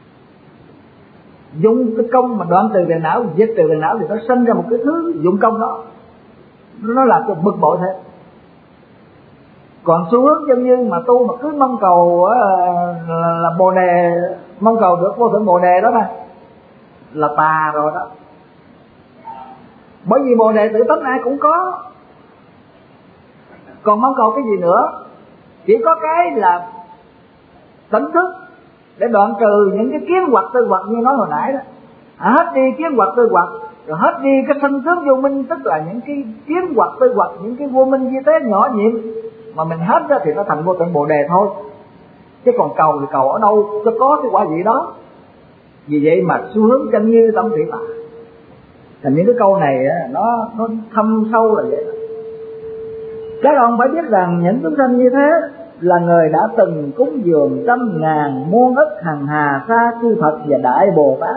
Dùng cái công mà đoạn trừ phiền não, giết trừ phiền não thì nó sinh ra một cái thứ dụng công đó, nó làm cho bực bội thế. Còn xu hướng chân như mà tu mà cứ mong cầu là, là bồ đề, mong cầu được vô thượng bồ đề đó nè, là tà rồi đó. Bởi vì bồ đề tự tánh ai cũng có, còn mong cầu cái gì nữa? Chỉ có cái là tỉnh thức để đoạn trừ những cái kiến hoặc tư hoặc như nói hồi nãy đó. À, hết đi kiến hoặc tư hoặc rồi hết đi cái sanh tướng vô minh, tức là những cái kiến hoặc tư hoặc những cái vô minh như thế nhỏ nhiệm mà mình hết ra thì nó thành vô tận Bồ Đề thôi. Chứ còn cầu thì cầu ở đâu cho có cái quả vị đó. Vì vậy mà xu hướng chân như tâm thủy tà. Thành những cái câu này nó nó thâm sâu là vậy. Các ông phải biết rằng những chúng sanh như thế là người đã từng cúng dường trăm ngàn muôn ức hằng hà sa chư Phật và Đại Bồ Tát.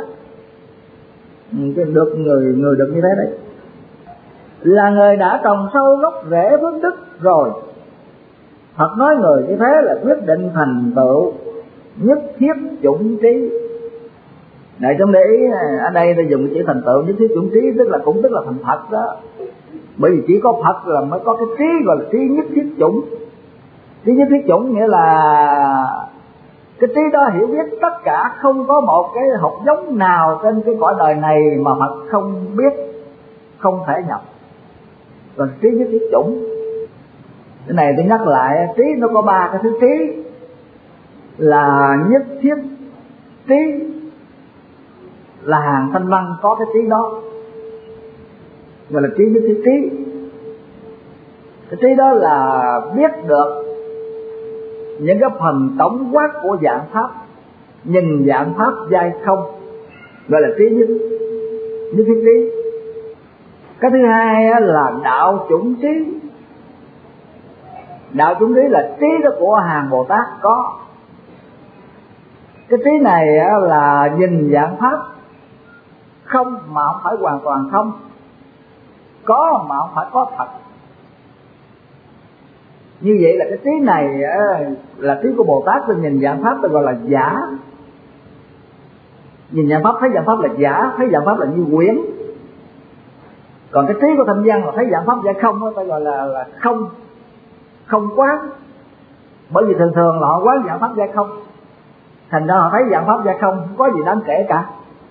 Được người người được như thế đấy, là người đã trồng sâu gốc rễ phước đức rồi. Phật nói người như thế là quyết định thành tựu nhất thiết chủng trí. Này trong để ý ở đây ta dùng chữ thành tựu nhất thiết chủng trí, tức là cũng tức là thành Phật đó. Bởi vì chỉ có Phật là mới có cái trí gọi là trí nhất thiết chủng. Trí nhất thiết chủng nghĩa là cái trí đó hiểu biết tất cả, không có một cái hột giống nào trên cái cõi đời này mà Phật không biết, không thể nhập. Còn trí nhất thiết chủng, cái này tôi nhắc lại, trí nó có ba cái thứ trí là nhất thiết trí, là hàng thanh văn có cái trí đó, gọi là trí nhất thiết trí. Cái trí đó là biết được những cái phần tổng quát của dạng pháp, nhìn dạng pháp giai không, gọi là trí nhất nhất thiết trí. Cái thứ hai là đạo chủng trí. Đạo chủng trí là trí đó của hàng Bồ Tát có. Cái trí này là nhìn dạng pháp không mà không phải hoàn toàn không, có mà không phải có thật. Như vậy là cái trí này là trí của Bồ Tát, tôi nhìn dạng pháp tôi gọi là giả. Nhìn dạng pháp thấy dạng pháp là giả, thấy dạng pháp là như quyển. Còn cái trí của thanh văn là thấy dạng pháp giả không đó, tôi gọi là, là không, không quán. Bởi vì thường thường là họ quán dạng pháp giả không, thành ra họ thấy dạng pháp giả không, không có gì đáng kể cả.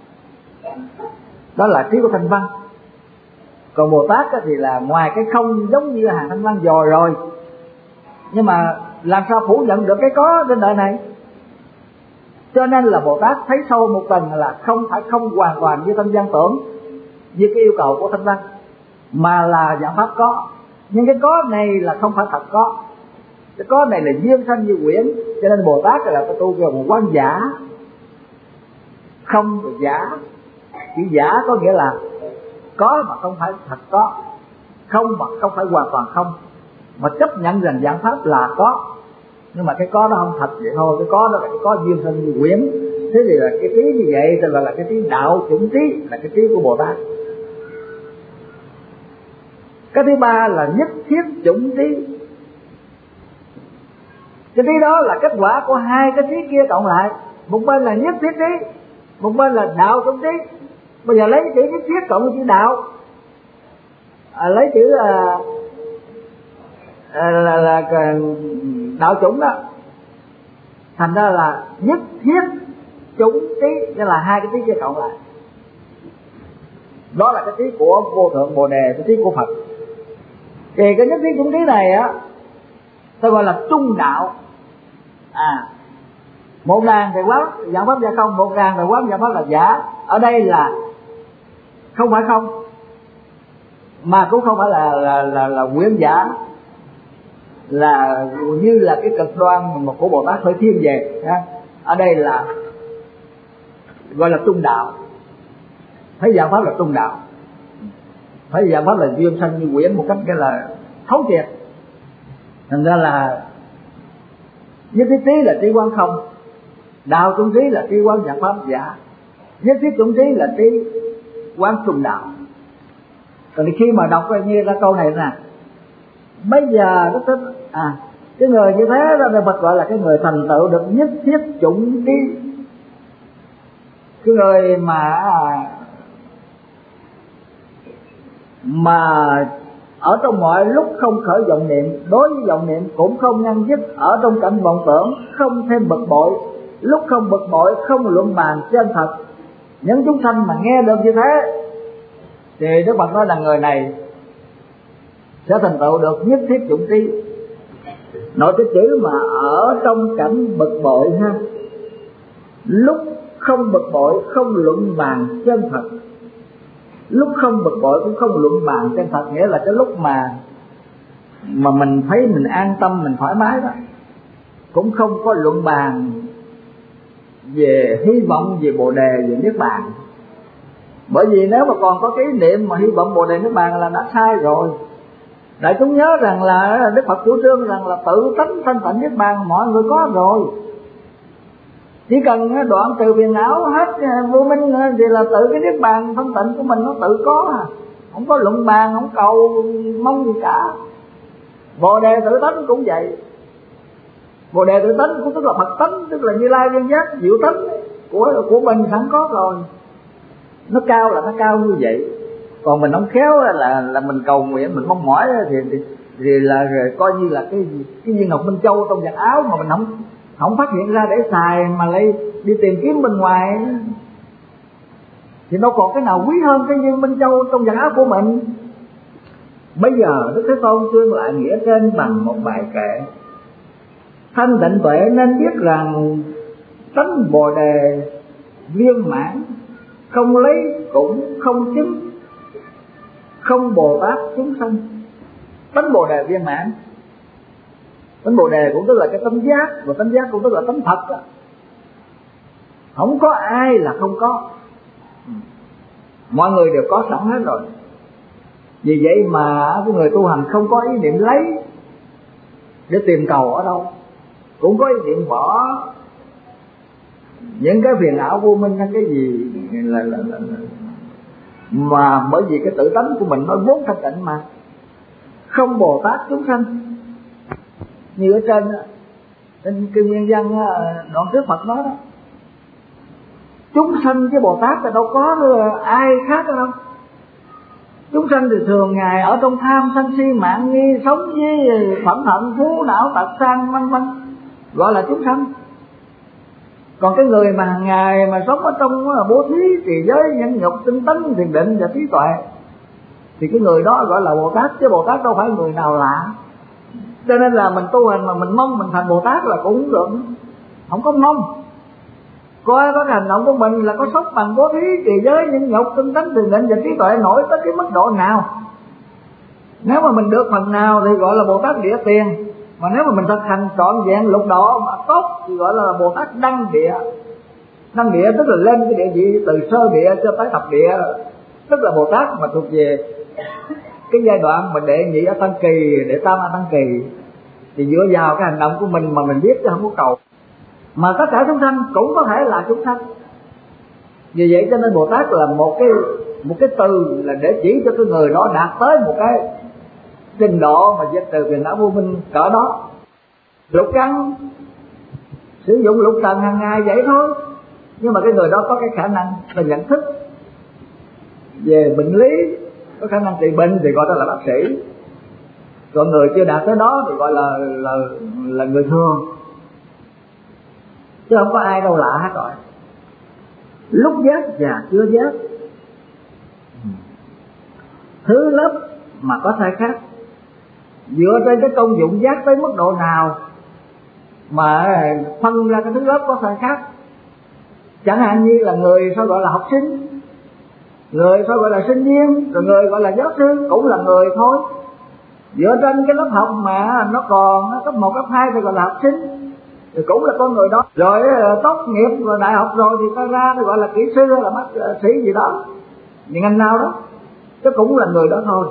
Đó là trí của thanh văn. Còn Bồ Tát thì là ngoài cái không giống như hàng thanh văn dò rồi, nhưng mà làm sao phủ nhận được cái có trên đời này. Cho nên là Bồ Tát thấy sâu một tầng là không phải không hoàn toàn như thanh văn tưởng, như cái yêu cầu của thanh văn, mà là dạng pháp có. Nhưng cái có này là không phải thật có, cái có này là duyên sanh như quyển. Cho nên Bồ Tát là cái tu về một quán giả, không được giả. Chữ giả có nghĩa là có mà không phải thật có, không mà không phải hoàn toàn không, mà chấp nhận rằng dạng pháp là có, nhưng mà cái có đó không thật vậy thôi. Cái có đó là cái có duyên sanh như quyển. Thế thì là cái trí như vậy thì là, là cái trí đạo chủng trí, là cái trí của Bồ Tát. Cái thứ ba là nhất thiết chủng trí. Cái trí đó là kết quả của hai cái trí kia cộng lại. Một bên là nhất thiết trí, một bên là đạo chủng trí. Bây giờ lấy chữ nhất thiết cộng với chữ đạo, à, lấy chữ à, à, là, là, là đạo chủng đó, thành ra là nhất thiết chủng trí, nghĩa là hai cái trí kia cộng lại. Đó là cái trí của vô thượng Bồ Đề, cái trí của Phật. Thì cái nhất thiết chủng trí này á, tôi gọi là trung đạo. À, một ngàn thì quán dạng pháp giả không, một ngàn thì quán dạng pháp là giả. Ở đây là không phải không, mà cũng không phải là là là, là quyển giả, là như là cái cực đoan mà của Bồ Tát phải thiên về. Ở đây là gọi là trung đạo. Thấy dạng pháp là trung đạo, thấy dạng pháp là duyên sanh như quyển một cách cái là thấu triệt. Thành ra là nhất thiết trí là trí quán không, đạo chủng trí là trí quán dạng pháp giả, nhất thiết chủng trí là trí quán trung đạo. Còn khi mà đọc như ra câu này nè, bây giờ nó thích à cái người như thế đó Phật gọi là cái người thành tựu được nhất thiết chủng trí. Cái người mà mà ở trong mọi lúc không khởi vọng niệm, đối với vọng niệm cũng không ngăn dứt, ở trong cảnh vọng tưởng không thêm bực bội, lúc không bực bội không luận bàn chân thật. Những chúng sanh mà nghe được như thế thì Đức Phật nói là người này sẽ thành tựu được nhất thiết chủng trí. Nội cái chữ mà ở trong cảnh bực bội ha, lúc không bực bội không luận bàn chân thật, lúc không bực bội cũng không luận bàn chân thật, nghĩa là cái lúc mà mà mình thấy mình an tâm, mình thoải mái đó, cũng không có luận bàn về hy vọng về Bồ đề, về niết bàn. Bởi vì nếu mà còn có cái ý niệm mà hy vọng Bồ đề niết bàn là đã sai rồi. Đại chúng nhớ rằng là Đức Phật chủ trương rằng là tự tánh thanh tịnh niết bàn mọi người có rồi, chỉ cần đoạn trừ phiền não hết vô minh thì là tự cái niết bàn thanh tịnh của mình nó tự có à. Không có luận bàn, không cầu mong gì cả. Bồ đề tự tánh cũng vậy. Bồ đề tự tánh cũng tức là Phật tánh, tức là Như Lai viên giác diệu tánh của của mình sẵn có rồi. Nó cao là nó cao như vậy. Còn mình không khéo là là mình cầu nguyện, mình mong mỏi thì thì, thì là rồi coi như là cái cái viên ngọc Minh Châu trong giặt áo mà mình không không phát hiện ra để xài, mà lại đi tìm kiếm bên ngoài thì nó còn cái nào quý hơn cái viên Minh Châu trong giặt áo của mình. Bây giờ Đức Thế Tôn tuyên lại nghĩa trên bằng một bài kệ: thanh tịnh tuệ nên biết rằng tánh Bồ đề viên mãn, không lấy cũng không chứng, không Bồ Tát chúng sanh. Tánh Bồ đề viên mãn, tánh Bồ đề cũng tức là cái tánh giác, và tánh giác cũng tức là tánh thật đó. Không có ai là không có, mọi người đều có sẵn hết rồi. Vì vậy mà cái người tu hành không có ý niệm lấy để tìm cầu ở đâu, cũng có ý niệm bỏ những cái phiền não vô minh hay cái gì là, là, là, là. Mà bởi vì cái tự tánh của mình nó vốn thanh tịnh mà. Không Bồ Tát chúng sanh, như ở trên trên Kinh Nguyên Văn đoạn trước Phật nói đó, chúng sanh chứ Bồ Tát là đâu có ai khác đâu. Chúng sanh thì thường ngày ở trong tham sân si mạng nghi, sống với phẫn hận phú não tật sang vân vân, gọi là chúng sanh. Còn cái người mà hàng ngày mà sống ở trong bố thí, trì giới, nhẫn nhục, tinh tấn, thiền định và trí tuệ thì cái người đó gọi là Bồ Tát, chứ Bồ Tát đâu phải người nào lạ. Cho nên là mình tu hành mà mình mong mình thành Bồ Tát là cũng được, không có mong. Coi có hành động của mình là có sống bằng bố thí, trì giới, nhẫn nhục, tinh tấn, thiền định và trí tuệ nổi tới cái mức độ nào. Nếu mà mình được phần nào thì gọi là Bồ Tát địa tiền, mà nếu mà mình thực hành trọn vẹn lục độ mà tốt thì gọi là Bồ Tát đăng địa. Đăng địa tức là lên cái địa vị từ sơ địa cho tới thập địa, tức là Bồ Tát mà thuộc về cái giai đoạn mà đệ nhị ở tăng kỳ, đệ tam ở tăng kỳ, thì dựa vào cái hành động của mình mà mình biết chứ không có cầu. Mà tất cả chúng sanh cũng có thể là chúng sanh. Vì vậy cho nên Bồ Tát là một cái một cái từ là để chỉ cho cái người đó đạt tới một cái trình độ mà diệt trừ phiền não vô minh cỡ đó. Lục căn sử dụng lục trần hàng ngày vậy thôi, nhưng mà cái người đó có cái khả năng là nhận thức về bệnh lý, có khả năng trị bệnh thì gọi đó là bác sĩ. Còn người chưa đạt tới đó thì gọi là là là người thường, chứ không có ai đâu lạ hết rồi. Lúc giác và chưa giác, thứ lớp mà có sai khác, dựa trên cái công dụng giác tới mức độ nào mà phân ra cái thứ lớp có sai khác. Chẳng hạn như là người sao gọi là học sinh, người sao gọi là sinh viên, rồi người gọi là giáo sư cũng là người thôi. Dựa trên cái lớp học mà nó còn cấp một, cấp hai thì gọi là học sinh, thì cũng là con người đó. Rồi tốt nghiệp rồi đại học rồi thì ta ra thì gọi là kỹ sư hay là bác sĩ gì đó, thì ngành nào đó, chứ cũng là người đó thôi.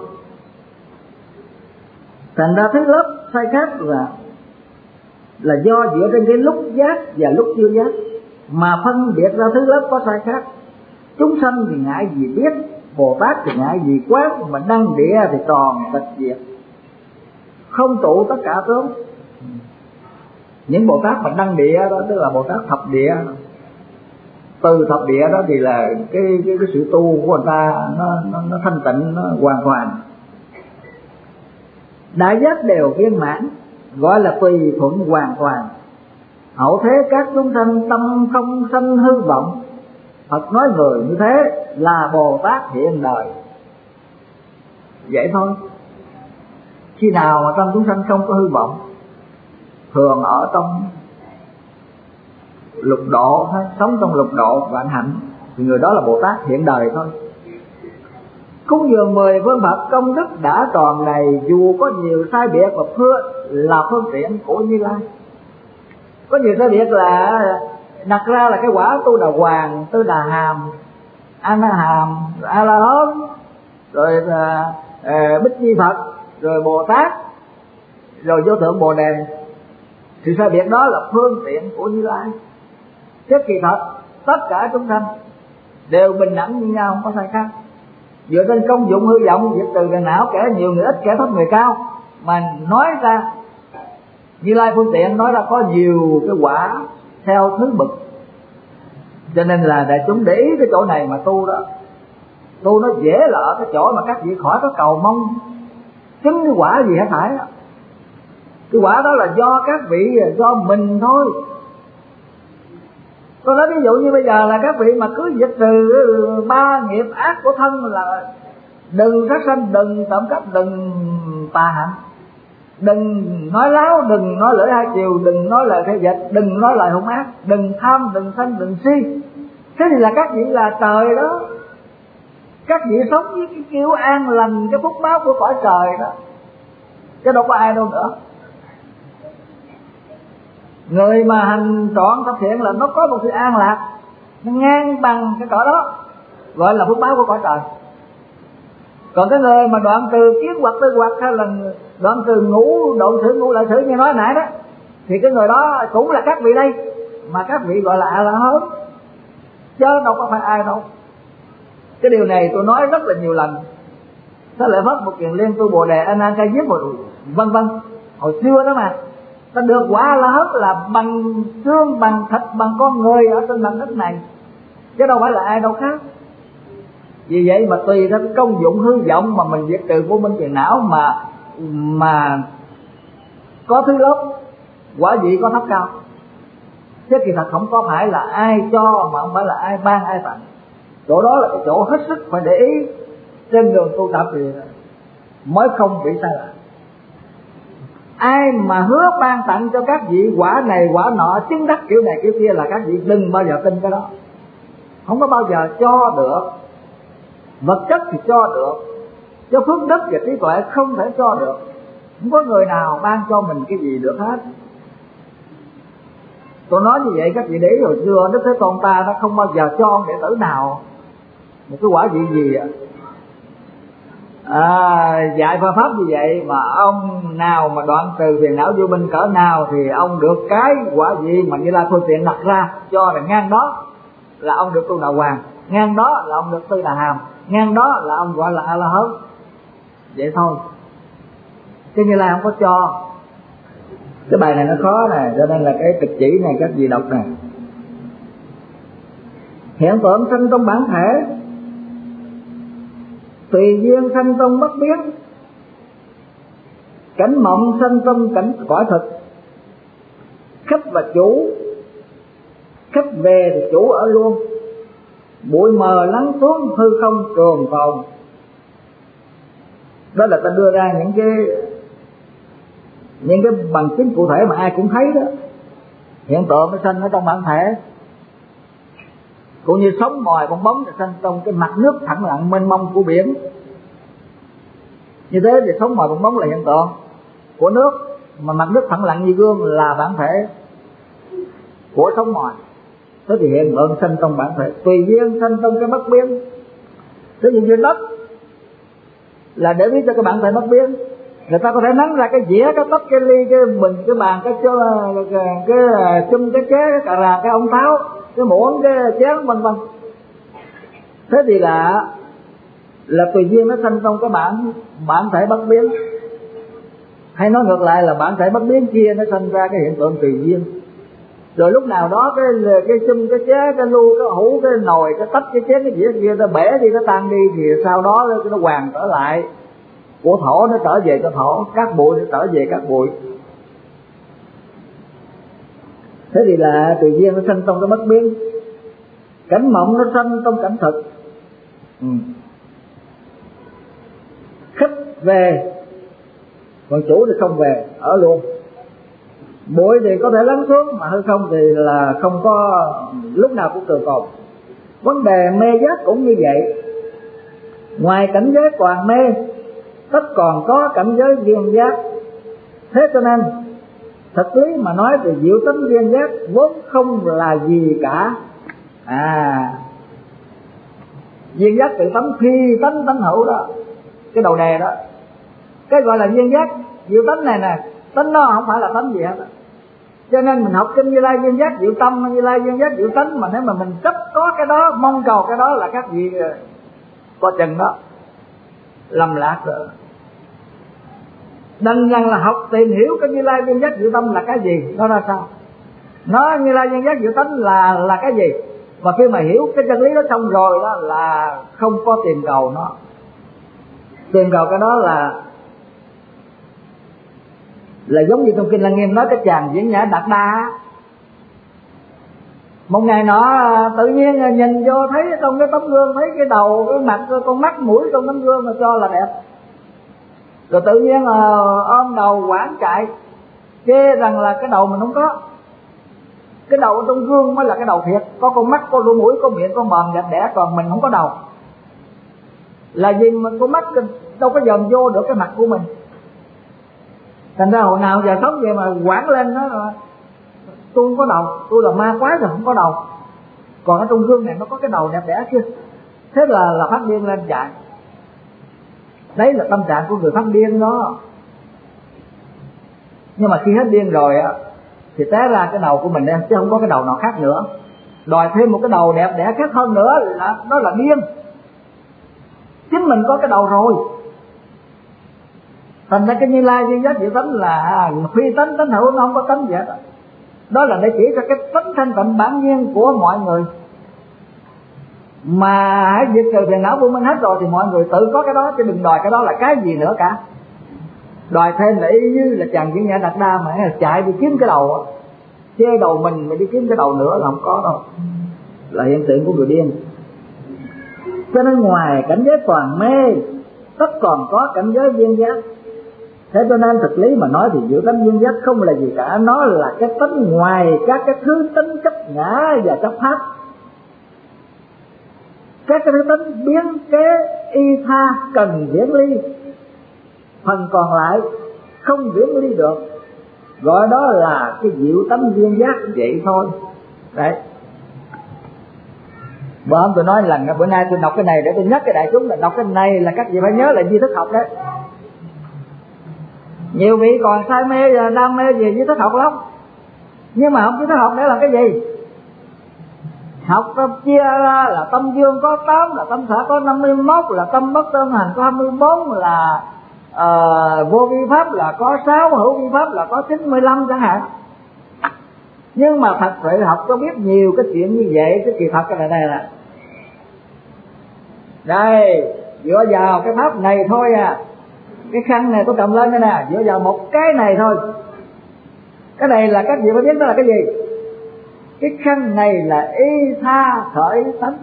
Thành ra thứ lớp sai khác là là do dựa trên cái lúc giác và lúc chưa giác mà phân biệt ra thứ lớp có sai khác. Chúng sanh thì ngại gì biết, Bồ Tát thì ngại gì quán, mà đăng địa thì tròn tịch diệt, không trụ tất cả tướng. Những Bồ Tát mà đăng địa đó tức là Bồ Tát thập địa. Từ thập địa đó thì là cái cái, cái sự tu của người ta nó nó, nó thanh tịnh, nó hoàn toàn. Đại giác đều viên mãn, gọi là tùy thuận hoàn toàn. Hậu thế các chúng sanh tâm không sanh hư vọng. Phật nói người như thế là Bồ Tát hiện đời. Vậy thôi. Khi nào mà tâm chúng sanh không có hư vọng, thường ở trong lục độ thôi, sống trong lục độ vạn hạnh, thì người đó là Bồ Tát hiện đời thôi. Cúng dường mười phương Phật công đức đã tròn đầy, dù có nhiều sai biệt và phương là phương tiện của Như Lai. Có nhiều sai biệt là đặt ra là cái quả Tu Đà Hoàng, Tu Đà Hàm, A Na Hàm, A La Hán, rồi là uh, Bích Chi Phật, rồi Bồ Tát, rồi Vô Thượng Bồ Đề. Thì sai biệt đó là phương tiện của Như Lai. Chứ kỳ thật tất cả chúng sanh đều bình đẳng như nhau, không có sai khác. Dựa trên công dụng hư vọng, diệt từ gần não, kẻ nhiều người ít, kẻ thấp người cao, mà nói ra Như Lai phương tiện nói ra có nhiều cái quả theo thứ bậc. Cho nên là đại chúng để ý cái chỗ này mà tu đó. Tu nó dễ là ở cái chỗ mà các vị khỏi có cầu mong chứng cái quả gì hết phải. Cái quả đó là do các vị, do mình thôi. Tôi nói ví dụ như bây giờ là các vị mà cứ diệt trừ ba nghiệp ác của thân là đừng sát sanh, đừng trộm cắp, đừng tà hạnh, đừng nói láo, đừng nói lưỡi hai chiều, đừng nói lời thê dịch, đừng nói lời hung ác, đừng tham, đừng sân, đừng si. Thế thì là các vị là trời đó. Các vị sống với cái kiểu an lành, cái phúc báo của cõi trời đó, chứ đâu có ai đâu nữa. Người mà hành trọn thập thiện là nó có một sự an lạc, nó ngang bằng cái cõi đó, gọi là phúc báo của cõi trời. Còn cái người mà đoạn từ kiến hoặc tư hoặc, hay là đoạn từ ngũ độ thử ngũ lợi thử như nói nãy đó, thì cái người đó cũng là các vị đây, mà các vị gọi là A La Hán, chứ đâu có phải ai đâu. Cái điều này tôi nói rất là nhiều lần. Thế lại Pháp một Kiền Liên Tu Bồ Đề A Nan Ca Diếp vân vân, hồi xưa đó mà ta được quả A La Hán là bằng xương, bằng thịt, bằng con người ở trên mảnh đất này, chứ đâu phải là ai đâu khác. Vì vậy mà tùy theo công dụng hư vọng mà mình diệt trừ vô minh phiền não mà mà có thứ lớp quả vị có thấp cao. Chứ kỳ thật không có phải là ai cho, mà không phải là ai ban ai tặng. Chỗ đó là cái chỗ hết sức phải để ý. Trên đường tu tập thì mới không bị sai lạc. Ai mà hứa ban tặng cho các vị quả này quả nọ, chứng đắc kiểu này kiểu kia, là các vị đừng bao giờ tin cái đó. Không có bao giờ cho được. Vật chất thì cho được, cho phước đức và trí tuệ không thể cho được. Không có người nào ban cho mình cái gì được hết. Tôi nói như vậy các vị để ý, hồi xưa Đức Thế Tôn ta nó không bao giờ cho ông đệ tử nào một cái quả vị gì à. À, dạy Phật pháp như vậy mà ông nào mà đoạn từ phiền não vô minh cỡ nào thì ông được cái quả vị mà Như Lai phương tiện đặt ra cho, là ngang đó là ông được Tu Đà Hoàng, ngang đó là ông được Tu Đà Hàm, ngang đó là ông gọi là A La Hán. Vậy thôi, chứ Như Lai không có cho. Cái bài này nó khó này, cho nên là cái trực chỉ này các vị đọc này. Hiện tượng sanh trong bản thể, tùy duyên sanh trong bất biến, cảnh mộng sanh trong cảnh cõi thực, khách và chủ, khách về thì chủ ở luôn, bụi mờ lắng xuống, hư không trường tồn. Đó là ta đưa ra những cái những cái bằng chứng cụ thể mà ai cũng thấy đó. Hiện tượng nó sanh ở trong bản thể, cũng như sóng mòi bong bóng sanh trong cái mặt nước thẳng lặng mênh mông của biển. Như thế thì sóng mòi bong bóng là hiện tượng của nước, mà mặt nước thẳng lặng như gương là bản thể của sóng mòi. Thế thì hiện tượng sanh trong bản thể, tùy duyên sanh trong cái bất biến. Thế như duyên đất là để biết cho cái bản thể bất biến. Người ta có thể nắng ra cái dĩa, cái tách, cái ly, cái bình, cái bàn, cái cái cái chum, cái chế, cái cà rà, cái ống tháo, cái muỗng, cái chén vân vân. Thế thì là là tùy duyên nó sanh trong cái bản bản thể bất biến. Hay nói ngược lại là bản thể bất biến kia nó sanh ra cái hiện tượng tùy duyên. Rồi lúc nào đó cái cái chum, cái chế, cái lu, cái hũ, cái nồi, cái tách, cái chén, cái dĩa kia nó bể đi, nó tan đi, thì sau đó nó hoàn trở lại. Của thổ nó trở về cho thổ, các bụi nó trở về các bụi. Thế thì là tự nhiên nó sanh trong cái bất biến. Cảnh mộng nó sanh trong cảnh thực. ừ. Khách về, còn chủ thì không về, ở luôn. Bụi thì có thể lắng xuống, mà hư không thì là không có, lúc nào cũng trường tồn. Vấn đề mê giác cũng như vậy. Ngoài cảnh giới toàn mê, tất còn có cảnh giới viên giác. Thế cho nên thực lý mà nói về diệu tánh viên giác vốn không là gì cả. À, viên giác tự tánh phi tánh tánh hữu đó, cái đầu đề đó, cái gọi là viên giác diệu tánh này nè, tánh nó không phải là tánh gì hết. Cho nên mình học kinh Như Lai viên giác diệu tâm, Như Lai viên giác diệu tánh, mà nếu mà mình chấp có cái đó, mong cầu cái đó là các vị có chừng đó lầm lạc rồi. Đành rằng là học tìm hiểu cái Như Lai viên giác diệu tâm là cái gì, nó ra sao, nó Như Lai viên giác diệu tánh là là cái gì. Và khi mà hiểu cái chân lý đó xong rồi đó là không có tìm cầu nó. Tìm cầu cái đó là là giống như trong kinh Lăng Nghiêm nói cái chàng diễn nhã Đạt Đa. Một ngày nọ tự nhiên nhìn vô thấy trong cái tấm gương, thấy cái đầu, cái mặt, con mắt, mũi trong tấm gương mà cho là đẹp. Rồi tự nhiên là ôm đầu quảng chạy, chê rằng là cái đầu mình không có. Cái đầu trong gương mới là cái đầu thiệt, có con mắt, có lỗ mũi, có miệng, có mồm đẹp đẽ, còn mình không có đầu. Là vì mà con mắt đâu có dòm vô được cái mặt của mình. Thành ra hồi nào giờ sống vậy mà quảng lên đó là tôi không có đầu, tôi là ma quái rồi không có đầu. Còn ở trong gương này nó có cái đầu đẹp đẽ kia. Thế là là phát điên lên chạy. Đấy là tâm trạng của người phát điên đó. Nhưng mà khi hết điên rồi á thì té ra cái đầu của mình đây, chứ không có cái đầu nào khác nữa. Đòi thêm một cái đầu đẹp đẽ khác hơn nữa là đó là điên. Chính mình có cái đầu rồi. Thành ra cái Như Lai viên giác diệu tánh là phi tánh tánh hữu, nó không có tánh gì hết. Đó là để chỉ cho cái tánh thanh tịnh bản nhiên của mọi người. Mà hãy diệt trừ phiền não vô minh hết rồi thì mọi người tự có cái đó, chứ đừng đòi cái đó là cái gì nữa cả. Đòi thêm là y như là chàng diễn nhã Đạt Đa mà chạy đi kiếm cái đầu, chê đầu mình mà đi kiếm cái đầu nữa là không có đâu. Là hiện tượng của người điên. Cho nên ngoài cảnh giới toàn mê, tất còn có cảnh giới viên giác. Thế cho nên thực lý mà nói thì diệu tánh viên giác không là gì cả, nó là cái tánh ngoài các cái thứ tánh chấp ngã và chấp pháp. Các cái thứ tánh biến kế y tha cần viễn ly, phần còn lại không viễn ly được, gọi đó là cái diệu tánh viên giác vậy thôi. Đấy, bữa hôm tôi nói lần bữa nay tôi đọc cái này để tôi nhắc cái đại chúng là đọc cái này là các vị phải nhớ là duy thức học đấy. Nhiều vị còn say mê và đam mê về duy thức học lắm, nhưng mà không duy thức học để làm cái gì. Học tâm chia ra là tâm dương có tám, là tâm sở có năm mươi mốt, là tâm bất tương hành có hai mươi bốn, là uh, vô vi pháp là có sáu, hữu vi pháp là có chín mươi lăm chẳng hạn. Nhưng mà thật sự học có biết nhiều cái chuyện như vậy. Cái kỳ thật cái này đây là đây, dựa vào cái pháp này thôi à. Cái khăn này tôi cầm lên đây nè, dựa vào một cái này thôi. Cái này là các vị phải biết đó là cái gì. Cái khăn này là y tha khởi tánh,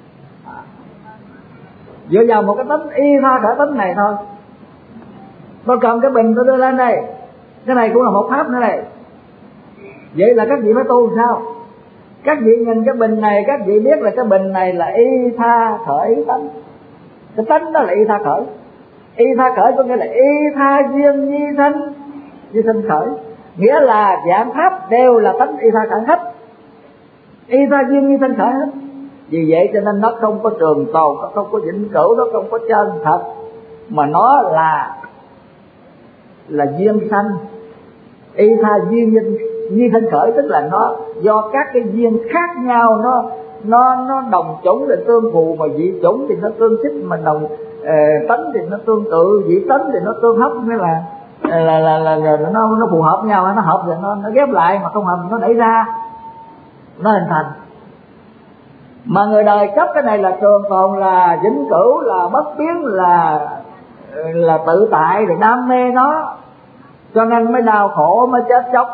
dựa vào một cái tánh y tha khởi tánh này thôi. Tôi cầm cái bình tôi đưa lên đây, cái này cũng là một pháp nữa này. Vậy là các vị phải tu sao? Các vị nhìn cái bình này, các vị biết là cái bình này là y tha khởi tánh. Cái tánh đó là y tha khởi. Y tha khởi có nghĩa là y tha duyên nhi thân, nhi thân khởi. Nghĩa là dạng pháp đều là tánh y tha khởi hết, y tha duyên nhi thân khởi hết. Vì vậy cho nên nó không có trường tồn, nó không có vĩnh cửu, nó không có chân thật, mà nó là là duyên sanh. Y tha duyên nhi thân khởi tức là nó do các cái duyên khác nhau, nó nó nó đồng chủng để tương phù, mà dị chủng thì nó tương xích, mà đồng ờ, tánh thì nó tương tự, dị tánh thì nó tương hấp, nghĩa là là là, là, là nó nó phù hợp nhau, nó hợp rồi nó nó ghép lại, mà không hợp nó đẩy ra, nó hình thành. Mà người đời chấp cái này là trường tồn, là vĩnh cửu, là bất biến, là là tự tại, rồi đam mê nó, cho nên mới đau khổ, mới chết chóc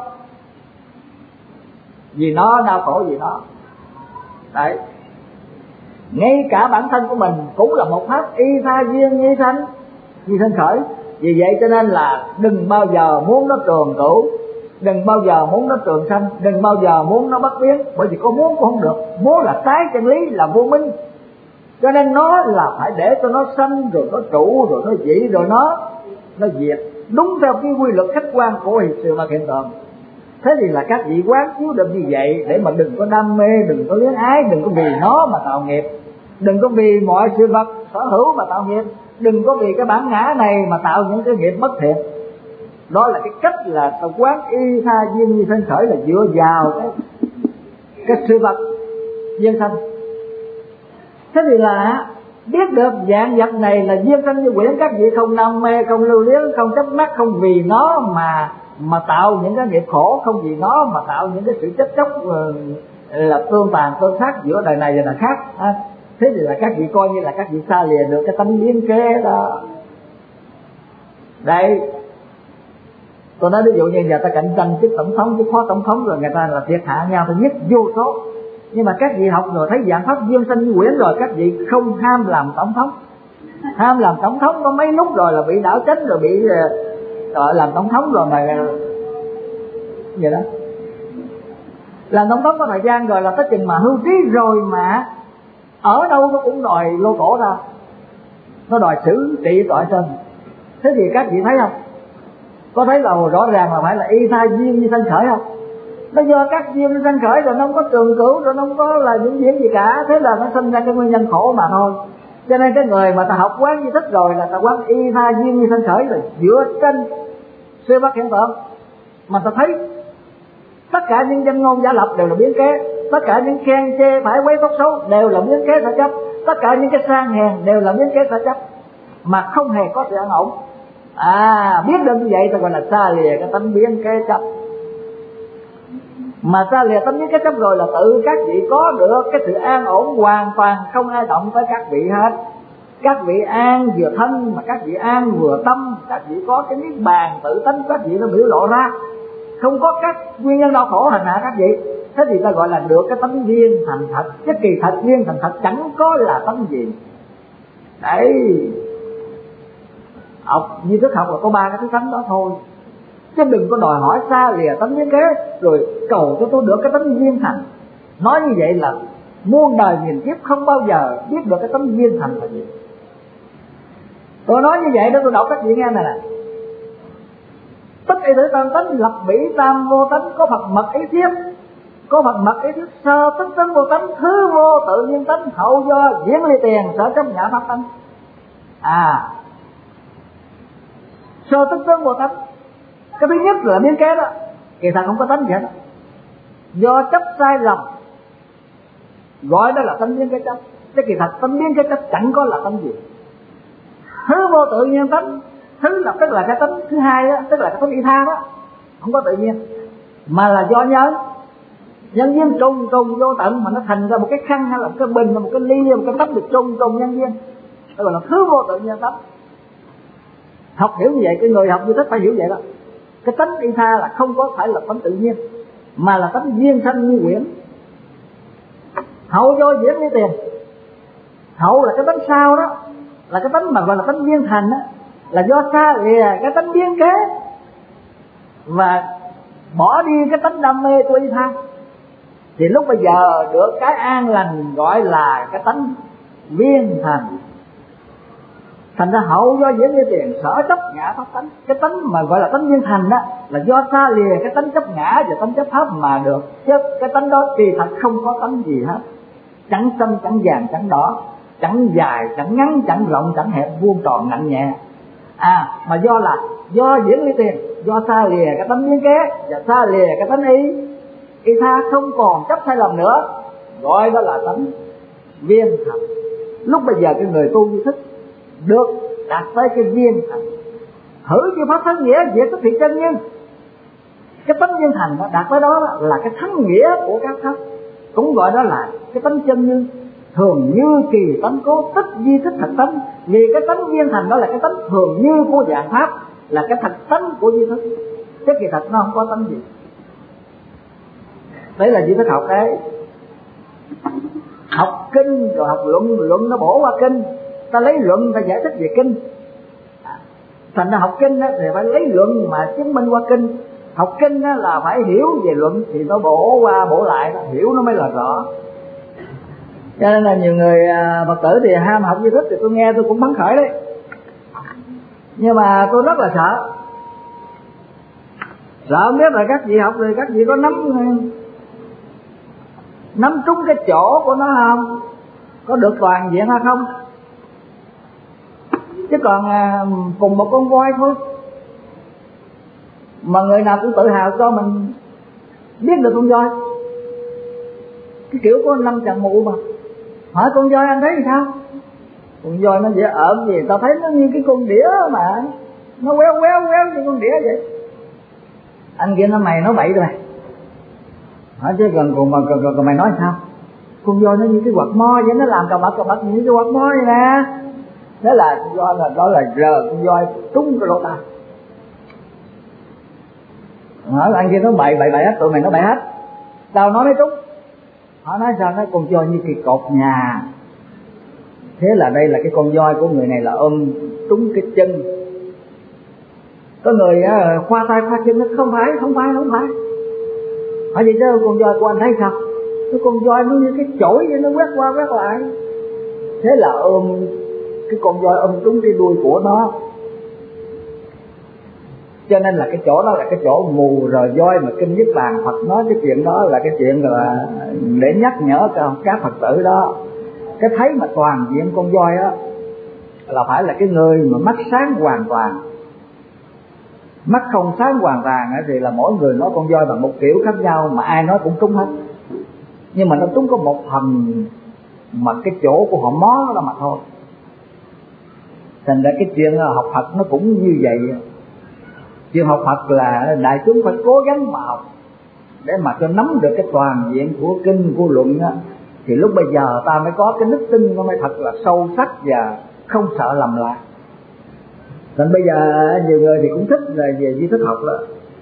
vì nó, đau khổ vì nó. Đấy, ngay cả bản thân của mình cũng là một pháp y tha duyên nhi thân, nhi thân khởi. Vì vậy cho nên là đừng bao giờ muốn nó trường cửu, đừng bao giờ muốn nó trường sanh, đừng bao giờ muốn nó bất biến, bởi vì có muốn cũng không được. Muốn là trái chân lý, là vô minh. Cho nên nó là phải để cho nó sanh rồi nó trụ rồi nó dị rồi nó nó diệt, đúng theo cái quy luật khách quan của hiện sự và hiện tượng. Thế thì là các vị quán chiếu được như vậy để mà đừng có đam mê, đừng có luyến ái, đừng có vì nó mà tạo nghiệp, đừng có vì mọi sự vật sở hữu mà tạo nghiệp, đừng có vì cái bản ngã này mà tạo những cái nghiệp bất thiện. Đó là cái cách là ta quán y tha duyên như sanh khởi, là dựa vào cái cái sự vật duyên sanh. Thế thì là biết được dạng vật này là duyên sanh như quyển, các vị không đam mê, không lưu luyến, không chấp mắc, không vì nó mà mà tạo những cái nghiệp khổ, không vì nó mà tạo những cái sự chấp chóc là tương tàn tương sát giữa đời này và đời khác. À, thế thì là các vị coi như là các vị xa lìa được cái tánh biến kế đó. Đây, tôi nói ví dụ như giờ ta cạnh tranh chức tổng thống, chức phó tổng thống rồi người ta là thiệt hạ nhau, ta giết vô số. Nhưng mà các vị học rồi thấy dạng pháp duyên sanh như quyển rồi, các vị không ham làm tổng thống. Ham làm tổng thống có mấy lúc rồi là bị đảo chánh, rồi bị rồi làm tổng thống rồi mà vậy đó. Làm tổng thống có thời gian rồi là tới chừng mà hưu trí rồi mà ở đâu nó cũng đòi lô cổ ra, nó đòi xử trị tội trên. Thế thì các vị thấy không, có thấy là rõ ràng là phải là y tha duyên như sanh khởi không? Nó do các duyên sanh khởi rồi nó không có trường cửu, rồi nó không có là những diễn gì cả, thế là nó sinh ra cái nguyên nhân khổ mà thôi. Cho nên cái người mà ta học quán duy thức rồi là ta quán y tha duyên như sanh khởi, rồi dựa trên siêu bất hiện tượng mà ta thấy tất cả những danh ngôn giả lập đều là biến kế, tất cả những khen chê phải quấy tốt xấu đều là biến kế sở chấp, tất cả những cái sang hèn đều là biến kế sở chấp, mà không hề có sự an ổn. À, biết được như vậy ta gọi là xa lìa cái tánh biến kế chấp. Mà xa lìa tánh biến kế chấp rồi là tự các vị có được cái sự an ổn hoàn toàn, không ai động tới các vị hết. Các vị an vừa thân mà các vị an vừa tâm, các vị có cái niết bàn tự tánh các vị nó biểu lộ ra, không có các nguyên nhân đau khổ hành hạ các vị. Thế thì ta gọi là được cái tánh duyên thành thật. Cái kỳ thật duyên thành thật chẳng có là tánh gì. Đấy, học duy thức học là có ba cái thứ tánh đó thôi, chứ đừng có đòi hỏi xa lìa tánh biến kế rồi cầu cho tôi được cái tánh duyên thành. Nói như vậy là muôn đời nghìn kiếp không bao giờ biết được cái tánh duyên thành là gì. Tôi nói như vậy đó, tôi đọc các vị nghe này nè. Tất ý tử tam tánh lập bỉ tam vô tánh, có Phật mật ý thiết, có Phật mật ý thiết sơ tức tánh vô tánh, thứ vô tự nhiên tánh, hậu do diễn ly tiền sở chấp nhã pháp tánh. À, sơ tức tánh vô tánh, cái thứ nhất là biến kế đó, kỳ thật không có tánh gì hết, do chấp sai lầm gọi đó là tánh biến kế chấp. Cái kỳ thật tánh biến kế chấp chẳng có là tánh gì. Thứ vô tự nhiên tánh, thứ là tức là cái tánh thứ hai đó, tức là cái tánh y tha đó, không có tự nhiên mà là do nhân nhân duyên trùng trùng vô tận mà nó thành ra một cái khăn hay là một cái bình hay một cái ly hay một cái tách được trùng trùng nhân duyên, đó là thứ vô tự nhiên tánh. Học hiểu như vậy, cái người học duy thức phải hiểu vậy đó. Cái tánh y tha là không có phải là tánh tự nhiên mà là tánh duyên sanh như quyển. Hậu do diễn lý tiền, hậu là cái tánh sau đó, là cái tánh mà gọi là tánh duyên thành đó, là do xa lìa cái tánh biến kế và bỏ đi cái tánh đam mê của y tha, thì lúc bây giờ được cái an lành gọi là cái tánh viên thành. Thành ra hậu do diễn lý tiền sở chấp ngã pháp tánh. Cái tánh mà gọi là tánh viên thành đó là do xa lìa cái tánh chấp ngã và tánh chấp pháp mà được, chứ cái tánh đó kỳ thật không có tánh gì hết, chẳng xanh chẳng vàng chẳng đỏ, chẳng dài chẳng ngắn, chẳng rộng chẳng hẹp, vuông tròn nặng nhẹ. À, mà do là do diễn lý tiền, do xa lìa cái tánh biến kế và xa lìa cái tánh y y tha, không còn chấp sai lầm nữa, gọi đó là tánh viên thành. Lúc bây giờ cái người tu duy thức được đạt tới cái viên thành, hữu chư pháp thắng nghĩa diệt tức thị chân nhân. Cái tánh viên thành đó, đạt tới đó là cái thắng nghĩa của các pháp, cũng gọi đó là cái tánh chân như, thường như kỳ tánh cố tích di thức thật tánh. Vì cái tánh viên thành đó là cái tánh thường như của dạng pháp, là cái thật tánh của di thức, chứ kỳ thật nó không có tánh gì. Đấy là di thức học đấy. Học kinh rồi học luận, luận nó bổ qua kinh, ta lấy luận ta giải thích về kinh. Thành ra học kinh thì phải lấy luận mà chứng minh qua kinh. Học kinh là phải hiểu về luận thì nó bổ qua bổ lại, hiểu nó mới là rõ. Cho nên là nhiều người Phật tử thì ham học di thức thì tôi nghe tôi cũng phấn khởi đấy, nhưng mà tôi rất là sợ. Sợ không biết là các vị học rồi các vị có nắm nắm trúng cái chỗ của nó không, có được toàn diện hay không. Chứ còn cùng một con voi thôi mà người nào cũng tự hào cho mình biết được con voi. Cái kiểu của năm chàng mụ mà hỏi con voi anh thấy thì sao, con voi nó dễ ợn gì, tao thấy nó như cái con đĩa mà nó quéo quéo quéo như con đĩa vậy. Anh kia nó mày nói bậy rồi. Hỏi chứ còn còn, còn, còn, còn mày nói sao? Con voi nó như cái quạt mo vậy, nó làm cà bật cà bật như cái quạt mo vậy nè. Thế là con voi là đó là rờ con voi trúng cái lỗ tai. Hỏi anh kia nói bậy bậy bậy hết, tụi mày nói bậy hết. Tao nói mấy trúng. Họ nói sao? Nói con voi như cái cột nhà. Thế là đây là cái con voi của người này là ôm trúng cái chân. Có người uh, khoa tay khoa chân, nó không phải, không phải, không phải. Hỏi vậy chứ con voi của anh thấy sao? Cái con voi nó như cái chổi vậy, nó quét qua quét lại. Thế là ôm cái con voi ôm trúng cái đuôi của nó. Cho nên là cái chỗ đó là cái chỗ mù rồi voi mà Kinh Niết Bàn Phật nói cái chuyện đó là cái chuyện là để nhắc nhở các Phật tử đó. Cái thấy mà toàn diện con voi đó là phải là cái người mà mắt sáng hoàn toàn. Mắt không sáng hoàn toàn thì là mỗi người nói con voi bằng một kiểu khác nhau mà ai nói cũng trúng hết. Nhưng mà nó trúng có một phần mà cái chỗ của họ mó đó mà thôi. Thành ra cái chuyện học Phật nó cũng như vậy. Chuyện học Phật là đại chúng phải cố gắng mà học để mà cho nắm được cái toàn diện của kinh, của luận á, thì lúc bây giờ ta mới có cái đức tin nó mới thật là sâu sắc và không sợ lầm lạc. Nên bây giờ nhiều người thì cũng thích là về di thức học đó.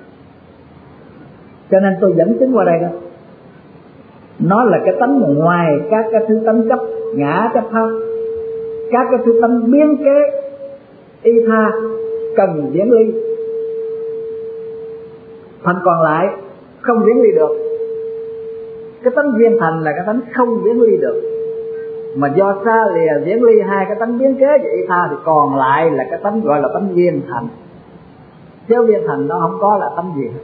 Cho nên tôi dẫn chứng qua đây đó. Nó là cái tánh ngoài các cái thứ tánh chấp ngã chấp pháp, các cái thứ tánh biến kế y tha cần diễn ly, phần còn lại không diễn ly được. Cái tánh viên thành là cái tánh không diễn ly được, mà do xa lìa diễn ly hai cái tánh biến kế và y tha thì còn lại là cái tánh gọi là tánh viên thành. Chứ viên thành nó không có là tánh gì hết.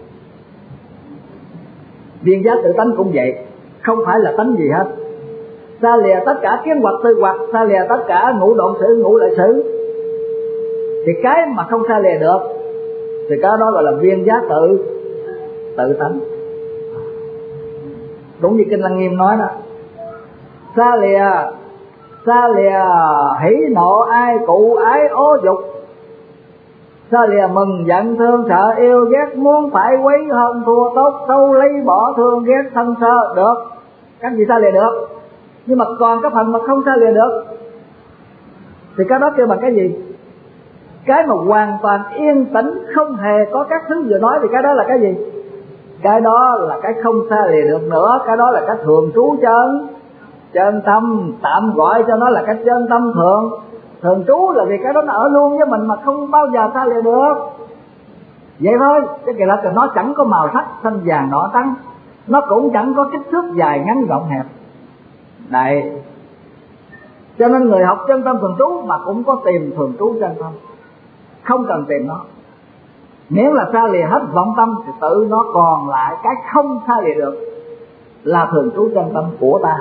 Viên giác tự tánh cũng vậy, không phải là tánh gì hết. Xa lìa tất cả kiến hoặc tư hoặc, xa lìa tất cả ngũ độn sử ngũ lợi sử, thì cái mà không xa lìa được thì cái đó gọi là viên giác tự tự tánh. Đúng như Kinh Lăng Nghiêm nói đó, xa lìa xa lìa hỉ nộ ai cụ ái ố dục, xa lìa mừng giận thương sợ yêu ghét muốn phải quấy hơn thua tốt xấu lấy bỏ thương ghét thân sơ được. Các gì xa lìa được. Nhưng mà còn cái phần mà không xa lìa được thì cái đó kêu bằng cái gì? Cái mà hoàn toàn yên tĩnh không hề có các thứ vừa nói thì cái đó là cái gì? Cái đó là cái không xa lìa được nữa. Cái đó là cái thường trú chân chân tâm, tạm gọi cho nó là cái chân tâm thường. Thường trú là vì cái đó nó ở luôn với mình mà không bao giờ xa lìa được. Vậy thôi, cái kỳ lạ nó chẳng có màu sắc xanh vàng đỏ trắng, nó cũng chẳng có kích thước dài ngắn rộng hẹp. Đấy, cho nên người học chân tâm thường trú mà cũng có tìm thường trú chân tâm, không cần tìm nó. Nếu là xa lìa hết vọng tâm thì tự nó còn lại cái không xa lìa được là thường trú chân tâm của ta.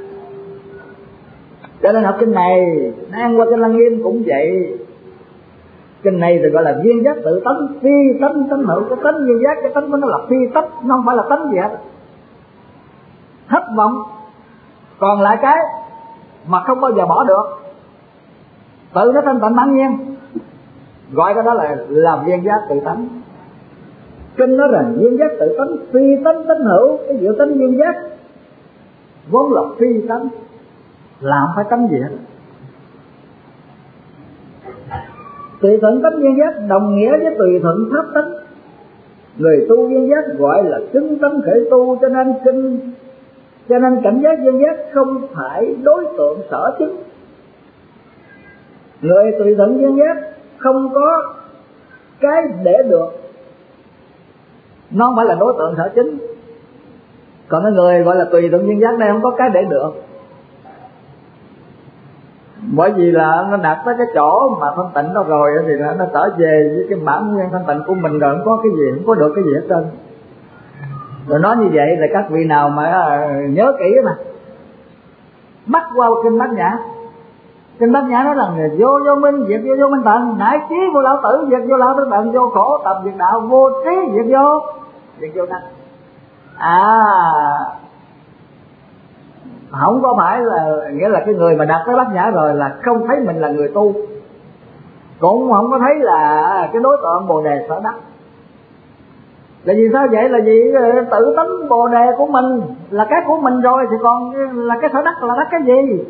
Cho nên học kinh này đang qua Kinh Lăng Nghiêm cũng vậy. Kinh này thì gọi là viên giác tự tánh, phi tánh tánh hữu. Cái tánh viên giác, cái tánh của nó là phi tánh, nó không phải là tánh gì hết. Hết vọng còn lại cái mà không bao giờ bỏ được, tự nó thanh tịnh tự nhiên, gọi cái đó là là viên giác tự tánh. Kinh nói rằng viên giác tự tánh phi tánh tánh hữu. Cái giữa tánh viên giác vốn là phi tánh, là không phải tánh gì hết. Tùy thuận tánh viên giác đồng nghĩa với tùy thuận pháp tánh. Người tu viên giác gọi là chứng tánh khởi tu. Cho nên kinh cho nên cảnh giác viên giác không phải đối tượng sở chứng. Người tùy thuận viên giác không có cái để được, nó không phải là đối tượng sở chứng. Còn cái người gọi là tùy thuận viên giác này không có cái để được, Bởi vì là nó đạt tới cái chỗ mà thanh tịnh đó rồi thì là nó trở về với cái bản nguyên thanh tịnh của mình rồi, không có cái gì, không có được cái gì hết trơn. Rồi nói như vậy là các vị nào mà nhớ kỹ mà bắt qua kinh Bát Nhã. Kinh Bát Nhã nói là vô vô minh diệt vô vô minh tận, nải trí vô lão tử diệt vô lão tử tận, vô khổ tập diệt đạo, vô trí diệt vô diệt vô năng. À, không có phải là nghĩa là cái người mà đạt tới Bát Nhã rồi là không thấy mình là người tu, cũng không có thấy là cái đối tượng Bồ Đề Sở Đắc. Là vì sao vậy? Là vì tự tánh Bồ Đề của mình là cái của mình rồi, thì còn là cái Sở Đắc là đắc cái gì?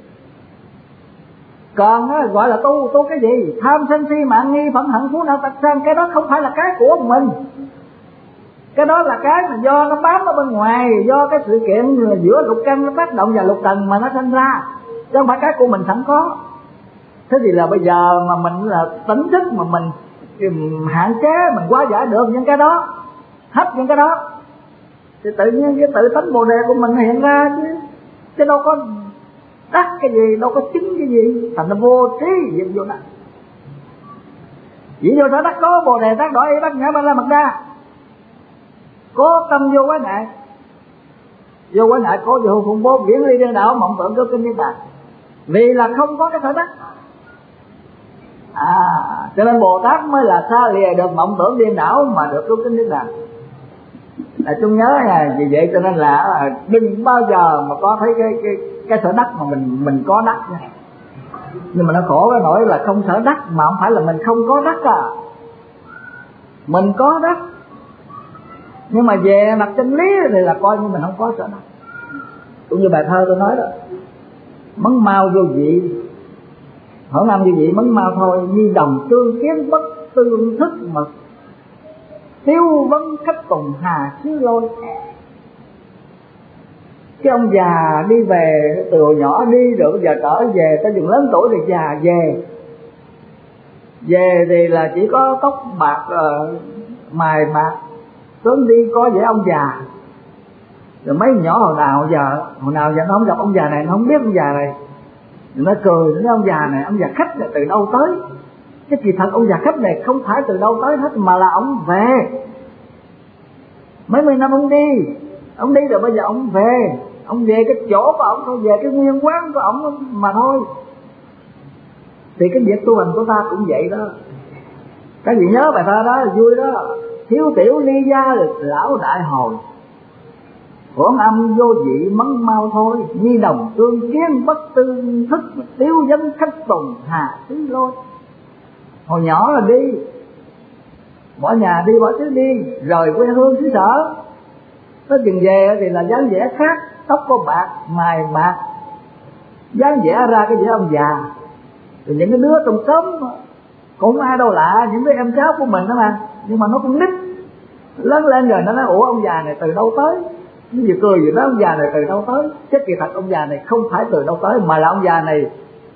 Còn gọi là tu, tu cái gì? Tham sân si mạng nghi phẫn hận phú não tật sang, cái đó không phải là cái của mình. Cái đó là cái mà do nó bám ở bên ngoài, do cái sự kiện giữa lục căn nó tác động vào lục trần mà nó sinh ra, chứ không phải cái của mình sẵn có. Thế thì là bây giờ mà mình là tỉnh thức mà mình hạn chế, mình hóa giải được những cái đó, hết những cái đó, thì tự nhiên cái tự tánh Bồ Đề của mình hiện ra chứ, chứ đâu có đắc cái gì, đâu có chứng cái gì, thành nó vô trí diệt vô năng. Chỉ vô Sở Đắc có Bồ Đề tác đổi Bát Nhã Ba La Mật Đa, cố tâm vô quái ngại, vô quái ngại cố vô khủng bố viễn ly điên đảo mộng tưởng cứu kinh niết bàn, vì là không có cái Sở Đắc. À, cho nên Bồ Tát mới là xa lìa được mộng tưởng điên đảo mà được cứu kinh niết bàn. À, chúng nhớ nha, vì vậy cho nên là đừng bao giờ mà có thấy cái cái cái Sở Đắc mà mình mình có đắc nha. Nhưng mà nó khổ cái nỗi là không Sở Đắc mà không phải là mình không có đắc à, mình có đắc. Nhưng mà về mặt chân lý thì là coi như mình không có Sở Đắc. Cũng như bài thơ tôi nói đó, mấn mau vô vị, hỏi năm vô vị mấn mau thôi, như đồng tương kiến bất tương thức mật, tiêu vấn khách tùng hà xứ lôi. Cái ông già đi về từ hồi nhỏ đi rồi bây giờ trở về tới chừng lớn tuổi thì già về về thì là chỉ có tóc bạc uh, mài bạc, sớm đi có vẻ ông già. Rồi mấy nhỏ hồi nào giờ hồi nào giờ nó không gặp ông già này, nó không biết ông già này, nó cười với ông già này, ông già khách này từ đâu tới. Cái kỳ thật ông già khách này không phải từ đâu tới hết, mà là ông về mấy mươi năm ông đi, ông đi rồi bây giờ ông về, ông về cái chỗ của ông thôi, về cái nguyên quán của ông mà thôi. Thì cái việc tu hành của ta cũng vậy đó. Các vị nhớ bài thơ đó là vui đó, thiếu tiểu ly gia lão đại hồi, hỗn âm vô vị mấn mau thôi, nhi đồng tương kiến bất tương thức, tiêu vấn khách tùng hà xứ lôi. Hồi nhỏ là đi, bỏ nhà đi, bỏ xứ đi, rời quê hương xứ sở, tới chừng về thì là dáng vẻ khác, tóc có bạc, mài bạc, dáng vẻ ra cái vẻ ông già. Thì những cái đứa trong xóm cũng ai đâu lạ, những đứa em cháu của mình đó mà, nhưng mà nó cũng nít, lớn lên rồi nó nói ủa ông già này từ đâu tới, nó vừa cười vừa nói ông già này từ đâu tới. Chứ kỳ thật ông già này không phải từ đâu tới, mà là ông già này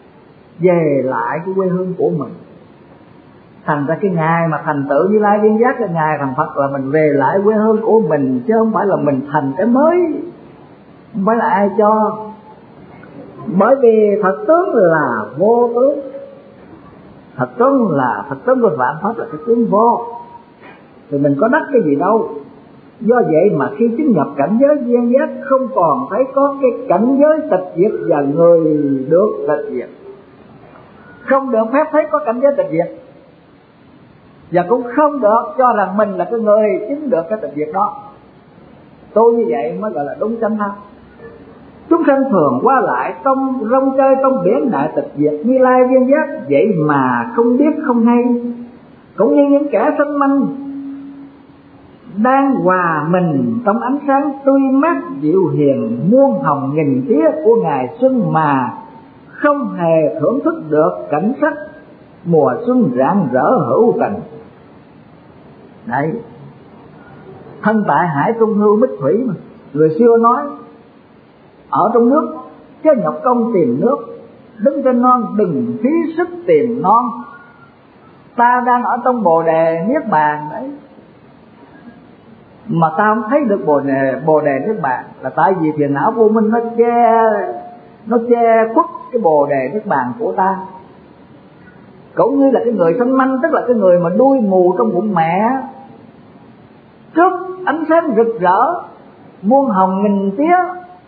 về lại cái quê hương của mình. Thành ra cái ngày mà thành tựu Như Lai Viên Giác, cái ngày thành Phật là mình về lại quê hương của mình, chứ không phải là mình thành cái mới, không phải là ai cho. Bởi vì Phật tướng là vô tướng, Phật tướng là Phật tướng của vạn pháp là cái tướng vô, thì mình có đắc cái gì đâu. Do vậy mà khi chứng nhập cảnh giới viên giác, không còn thấy có cái cảnh giới tịch diệt và người được tịch diệt, không được phép thấy có cảnh giới tịch diệt, và cũng không được cho rằng mình là cái người chứng được cái tịch diệt đó. Tu như vậy mới gọi là đúng chánh pháp. Chúng sanh thường qua lại trong rong chơi trong biển đại tịch diệt Như Lai Viên Giác, vậy mà không biết không hay, cũng như những kẻ sanh manh đang hòa mình trong ánh sáng tươi mát dịu hiền muôn hồng nghìn tía của ngày xuân, mà không hề thưởng thức được cảnh sắc mùa xuân rạng rỡ hữu tình. Đấy, thân tại hải trung hưu bích thủy mà người xưa nói, ở trong nước chứ nhọc công tìm nước, đứng trên non đừng phí sức tìm non. Ta đang ở trong Bồ Đề Niết Bàn đấy, mà ta không thấy được Bồ Đề Bồ Đề Niết Bàn, là tại vì phiền não vô minh nó che nó che khuất cái bồ đề niết bàn của ta. Cũng như là cái người sanh manh, tức là cái người mà đuôi mù trong bụng mẹ, trước ánh sáng rực rỡ muôn hồng nghìn tía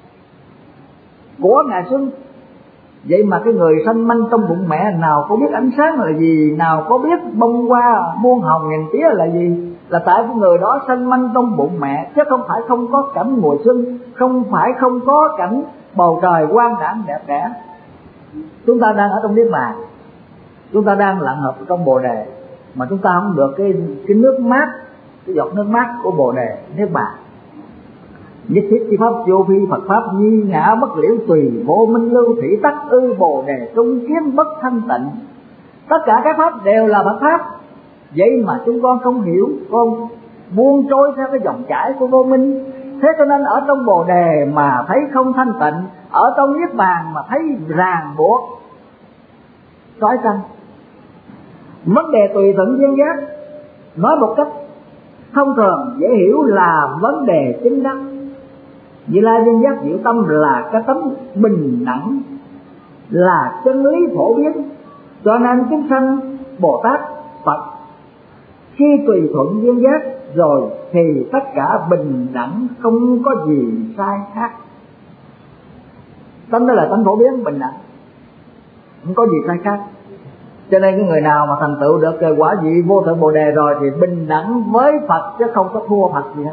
của ngày xuân. Vậy mà cái người sanh manh trong bụng mẹ nào có biết ánh sáng là gì, nào có biết bông hoa muôn hồng nghìn tía là gì? Là tại cái người đó sanh manh trong bụng mẹ, chứ không phải không có cảnh mùa xuân, không phải không có cảnh bầu trời quang đãng đẹp đẽ. Chúng ta đang ở trong niết bàn, chúng ta đang lặng hợp trong bồ đề, mà chúng ta không được cái cái nước mát, cái giọt nước mát của bồ đề niết bàn. Nhất thiết chi pháp vô vi, Phật pháp nhi ngã bất liễu, tùy vô minh lưu, thủy tắc ư, bồ đề trung kiến bất thanh tịnh. Tất cả các pháp đều là Phật pháp, vậy mà chúng con không hiểu, con buông trôi theo cái dòng chảy của vô minh. Thế cho nên ở trong bồ đề mà thấy không thanh tịnh, ở trong niết bàn mà thấy ràng buộc trói trăng. Vấn đề tùy thuận duyên giác, nói một cách thông thường dễ hiểu là vấn đề chứng đắc. Như Lai duyên giác diệu tâm là cái tấm bình đẳng, là chân lý phổ biến. Cho nên chúng sanh Bồ Tát Phật khi tùy thuận duyên giác rồi thì tất cả bình đẳng, không có gì sai khác. Tánh đó là tánh phổ biến bình đẳng, không có gì sai khác. Cho nên cái người nào mà thành tựu được quả vị vô thượng bồ đề rồi thì bình đẳng với Phật, chứ không có thua Phật gì hết.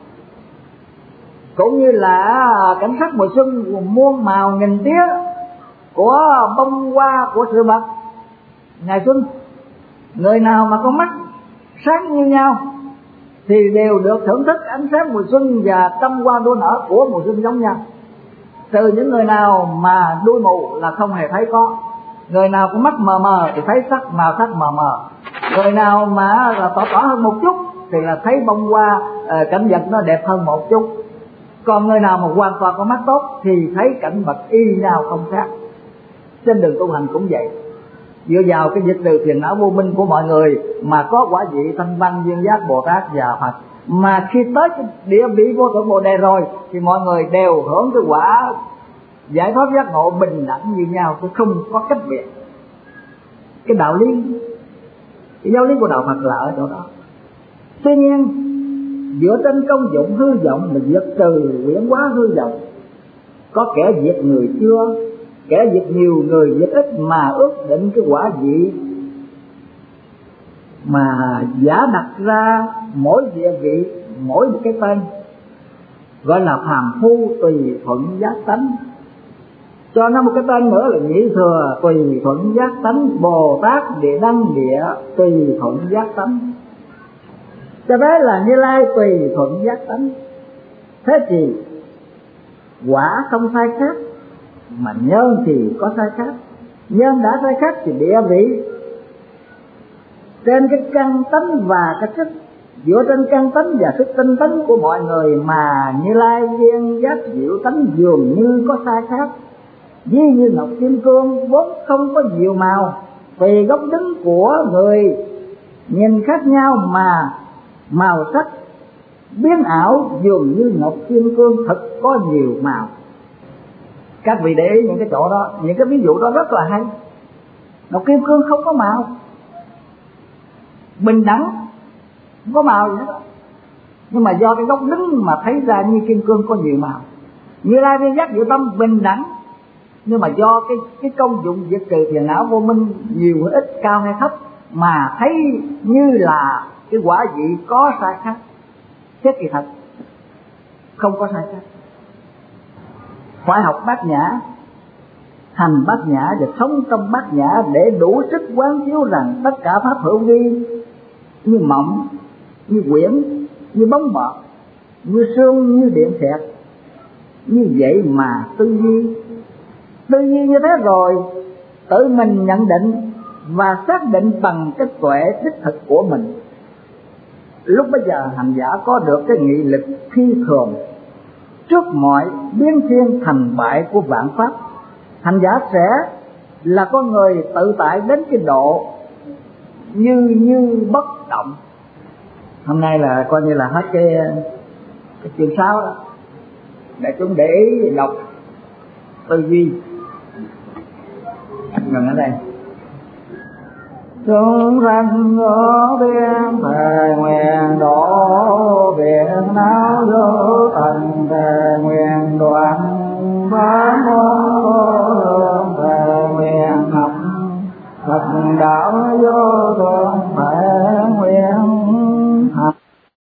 Cũng như là cảnh sắc mùa xuân muôn màu nghìn tía của bông hoa của sự vật ngày xuân, người nào mà có mắt sáng như nhau thì đều được thưởng thức ánh sáng mùa xuân và trăm hoa đua nở của mùa xuân giống nhau. Trừ những người nào mà đuôi mù là không hề thấy có. Người nào có mắt mờ mờ thì thấy sắc màu sắc mờ mờ. Người nào mà là tỏ tỏ hơn một chút thì là thấy bông hoa, cảnh vật nó đẹp hơn một chút. Còn người nào mà hoàn toàn có mắt tốt thì thấy cảnh vật y nhau không khác. Trên đường tu hành cũng vậy, dựa vào cái diệt trừ phiền não vô minh của mọi người mà có quả vị thanh văn duyên giác Bồ Tát và Phật. Mà khi tới cái địa vị vô thượng bồ đề rồi thì mọi người đều hưởng cái quả giải thoát giác ngộ bình đẳng như nhau, chứ không có cách biệt. Cái đạo lý, cái giáo lý của đạo Phật là ở chỗ đó. Tuy nhiên dựa trên công dụng hư vọng mà diệt trừ quyển hóa hư vọng. Có kẻ diệt người chưa, kẻ diệt nhiều, người diệt ít, mà ước định cái quả vị mà giả đặt ra mỗi địa vị, mỗi một cái tên, gọi là phàm phu tùy thuận giác tánh. Cho nó một cái tên nữa là nhị thừa tùy thuận giác tánh, Bồ Tát địa đăng địa tùy thuận giác tánh. Cho thế là Như Lai tùy thuận giác tánh. Thế thì quả không sai khác, mà nhân thì có sai khác. Nhân đã sai khác thì địa vị trên cái căn tánh và cái sức, dựa trên căn tánh và sức tinh tấn của mọi người mà Như Lai duyên giác diệu tánh dường như có sai khác. Ví như ngọc kim cương vốn không có nhiều màu, tùy góc đứng của người nhìn khác nhau mà màu sắc biến ảo, dường như ngọc kim cương thật có nhiều màu. Các vị để ý những cái chỗ đó, những cái ví dụ đó rất là hay. Ngọc kim cương không có màu, bình đẳng, không có màu gì hết, nhưng mà do cái góc đứng mà thấy ra như kim cương có nhiều màu. Như Lai duyên giác diệu tâm bình đẳng, nhưng mà do cái cái công dụng diệt trừ phiền não vô minh nhiều hay ít, cao hay thấp, mà thấy như là cái quả vị có sai khác. Thế kỳ thật không có sai khác. Phải học bát nhã, hành bát nhã và sống trong bát nhã để đủ sức quán chiếu rằng tất cả pháp hữu vi như mộng, như quyển, như bóng mờ, như sương, như điện xẹt. Như vậy mà tư duy tư duy như thế rồi tự mình nhận định và xác định bằng cái tuệ đích thực của mình. Lúc bây giờ hành giả có được cái nghị lực phi thường trước mọi biến thiên thành bại của vạn pháp. Hành giả sẽ là con người tự tại đến cái độ như như bất động. Hôm nay là coi như là hết cái, cái chương sáu đó, để chúng để ý đọc tư duy. ngừng ở đây. Chúng sanh ở biên thề nguyện độ Việt não vô tận thề nguyện đoạn pháp môn vô lượng thề nguyện học Phật đạo vô thượng thể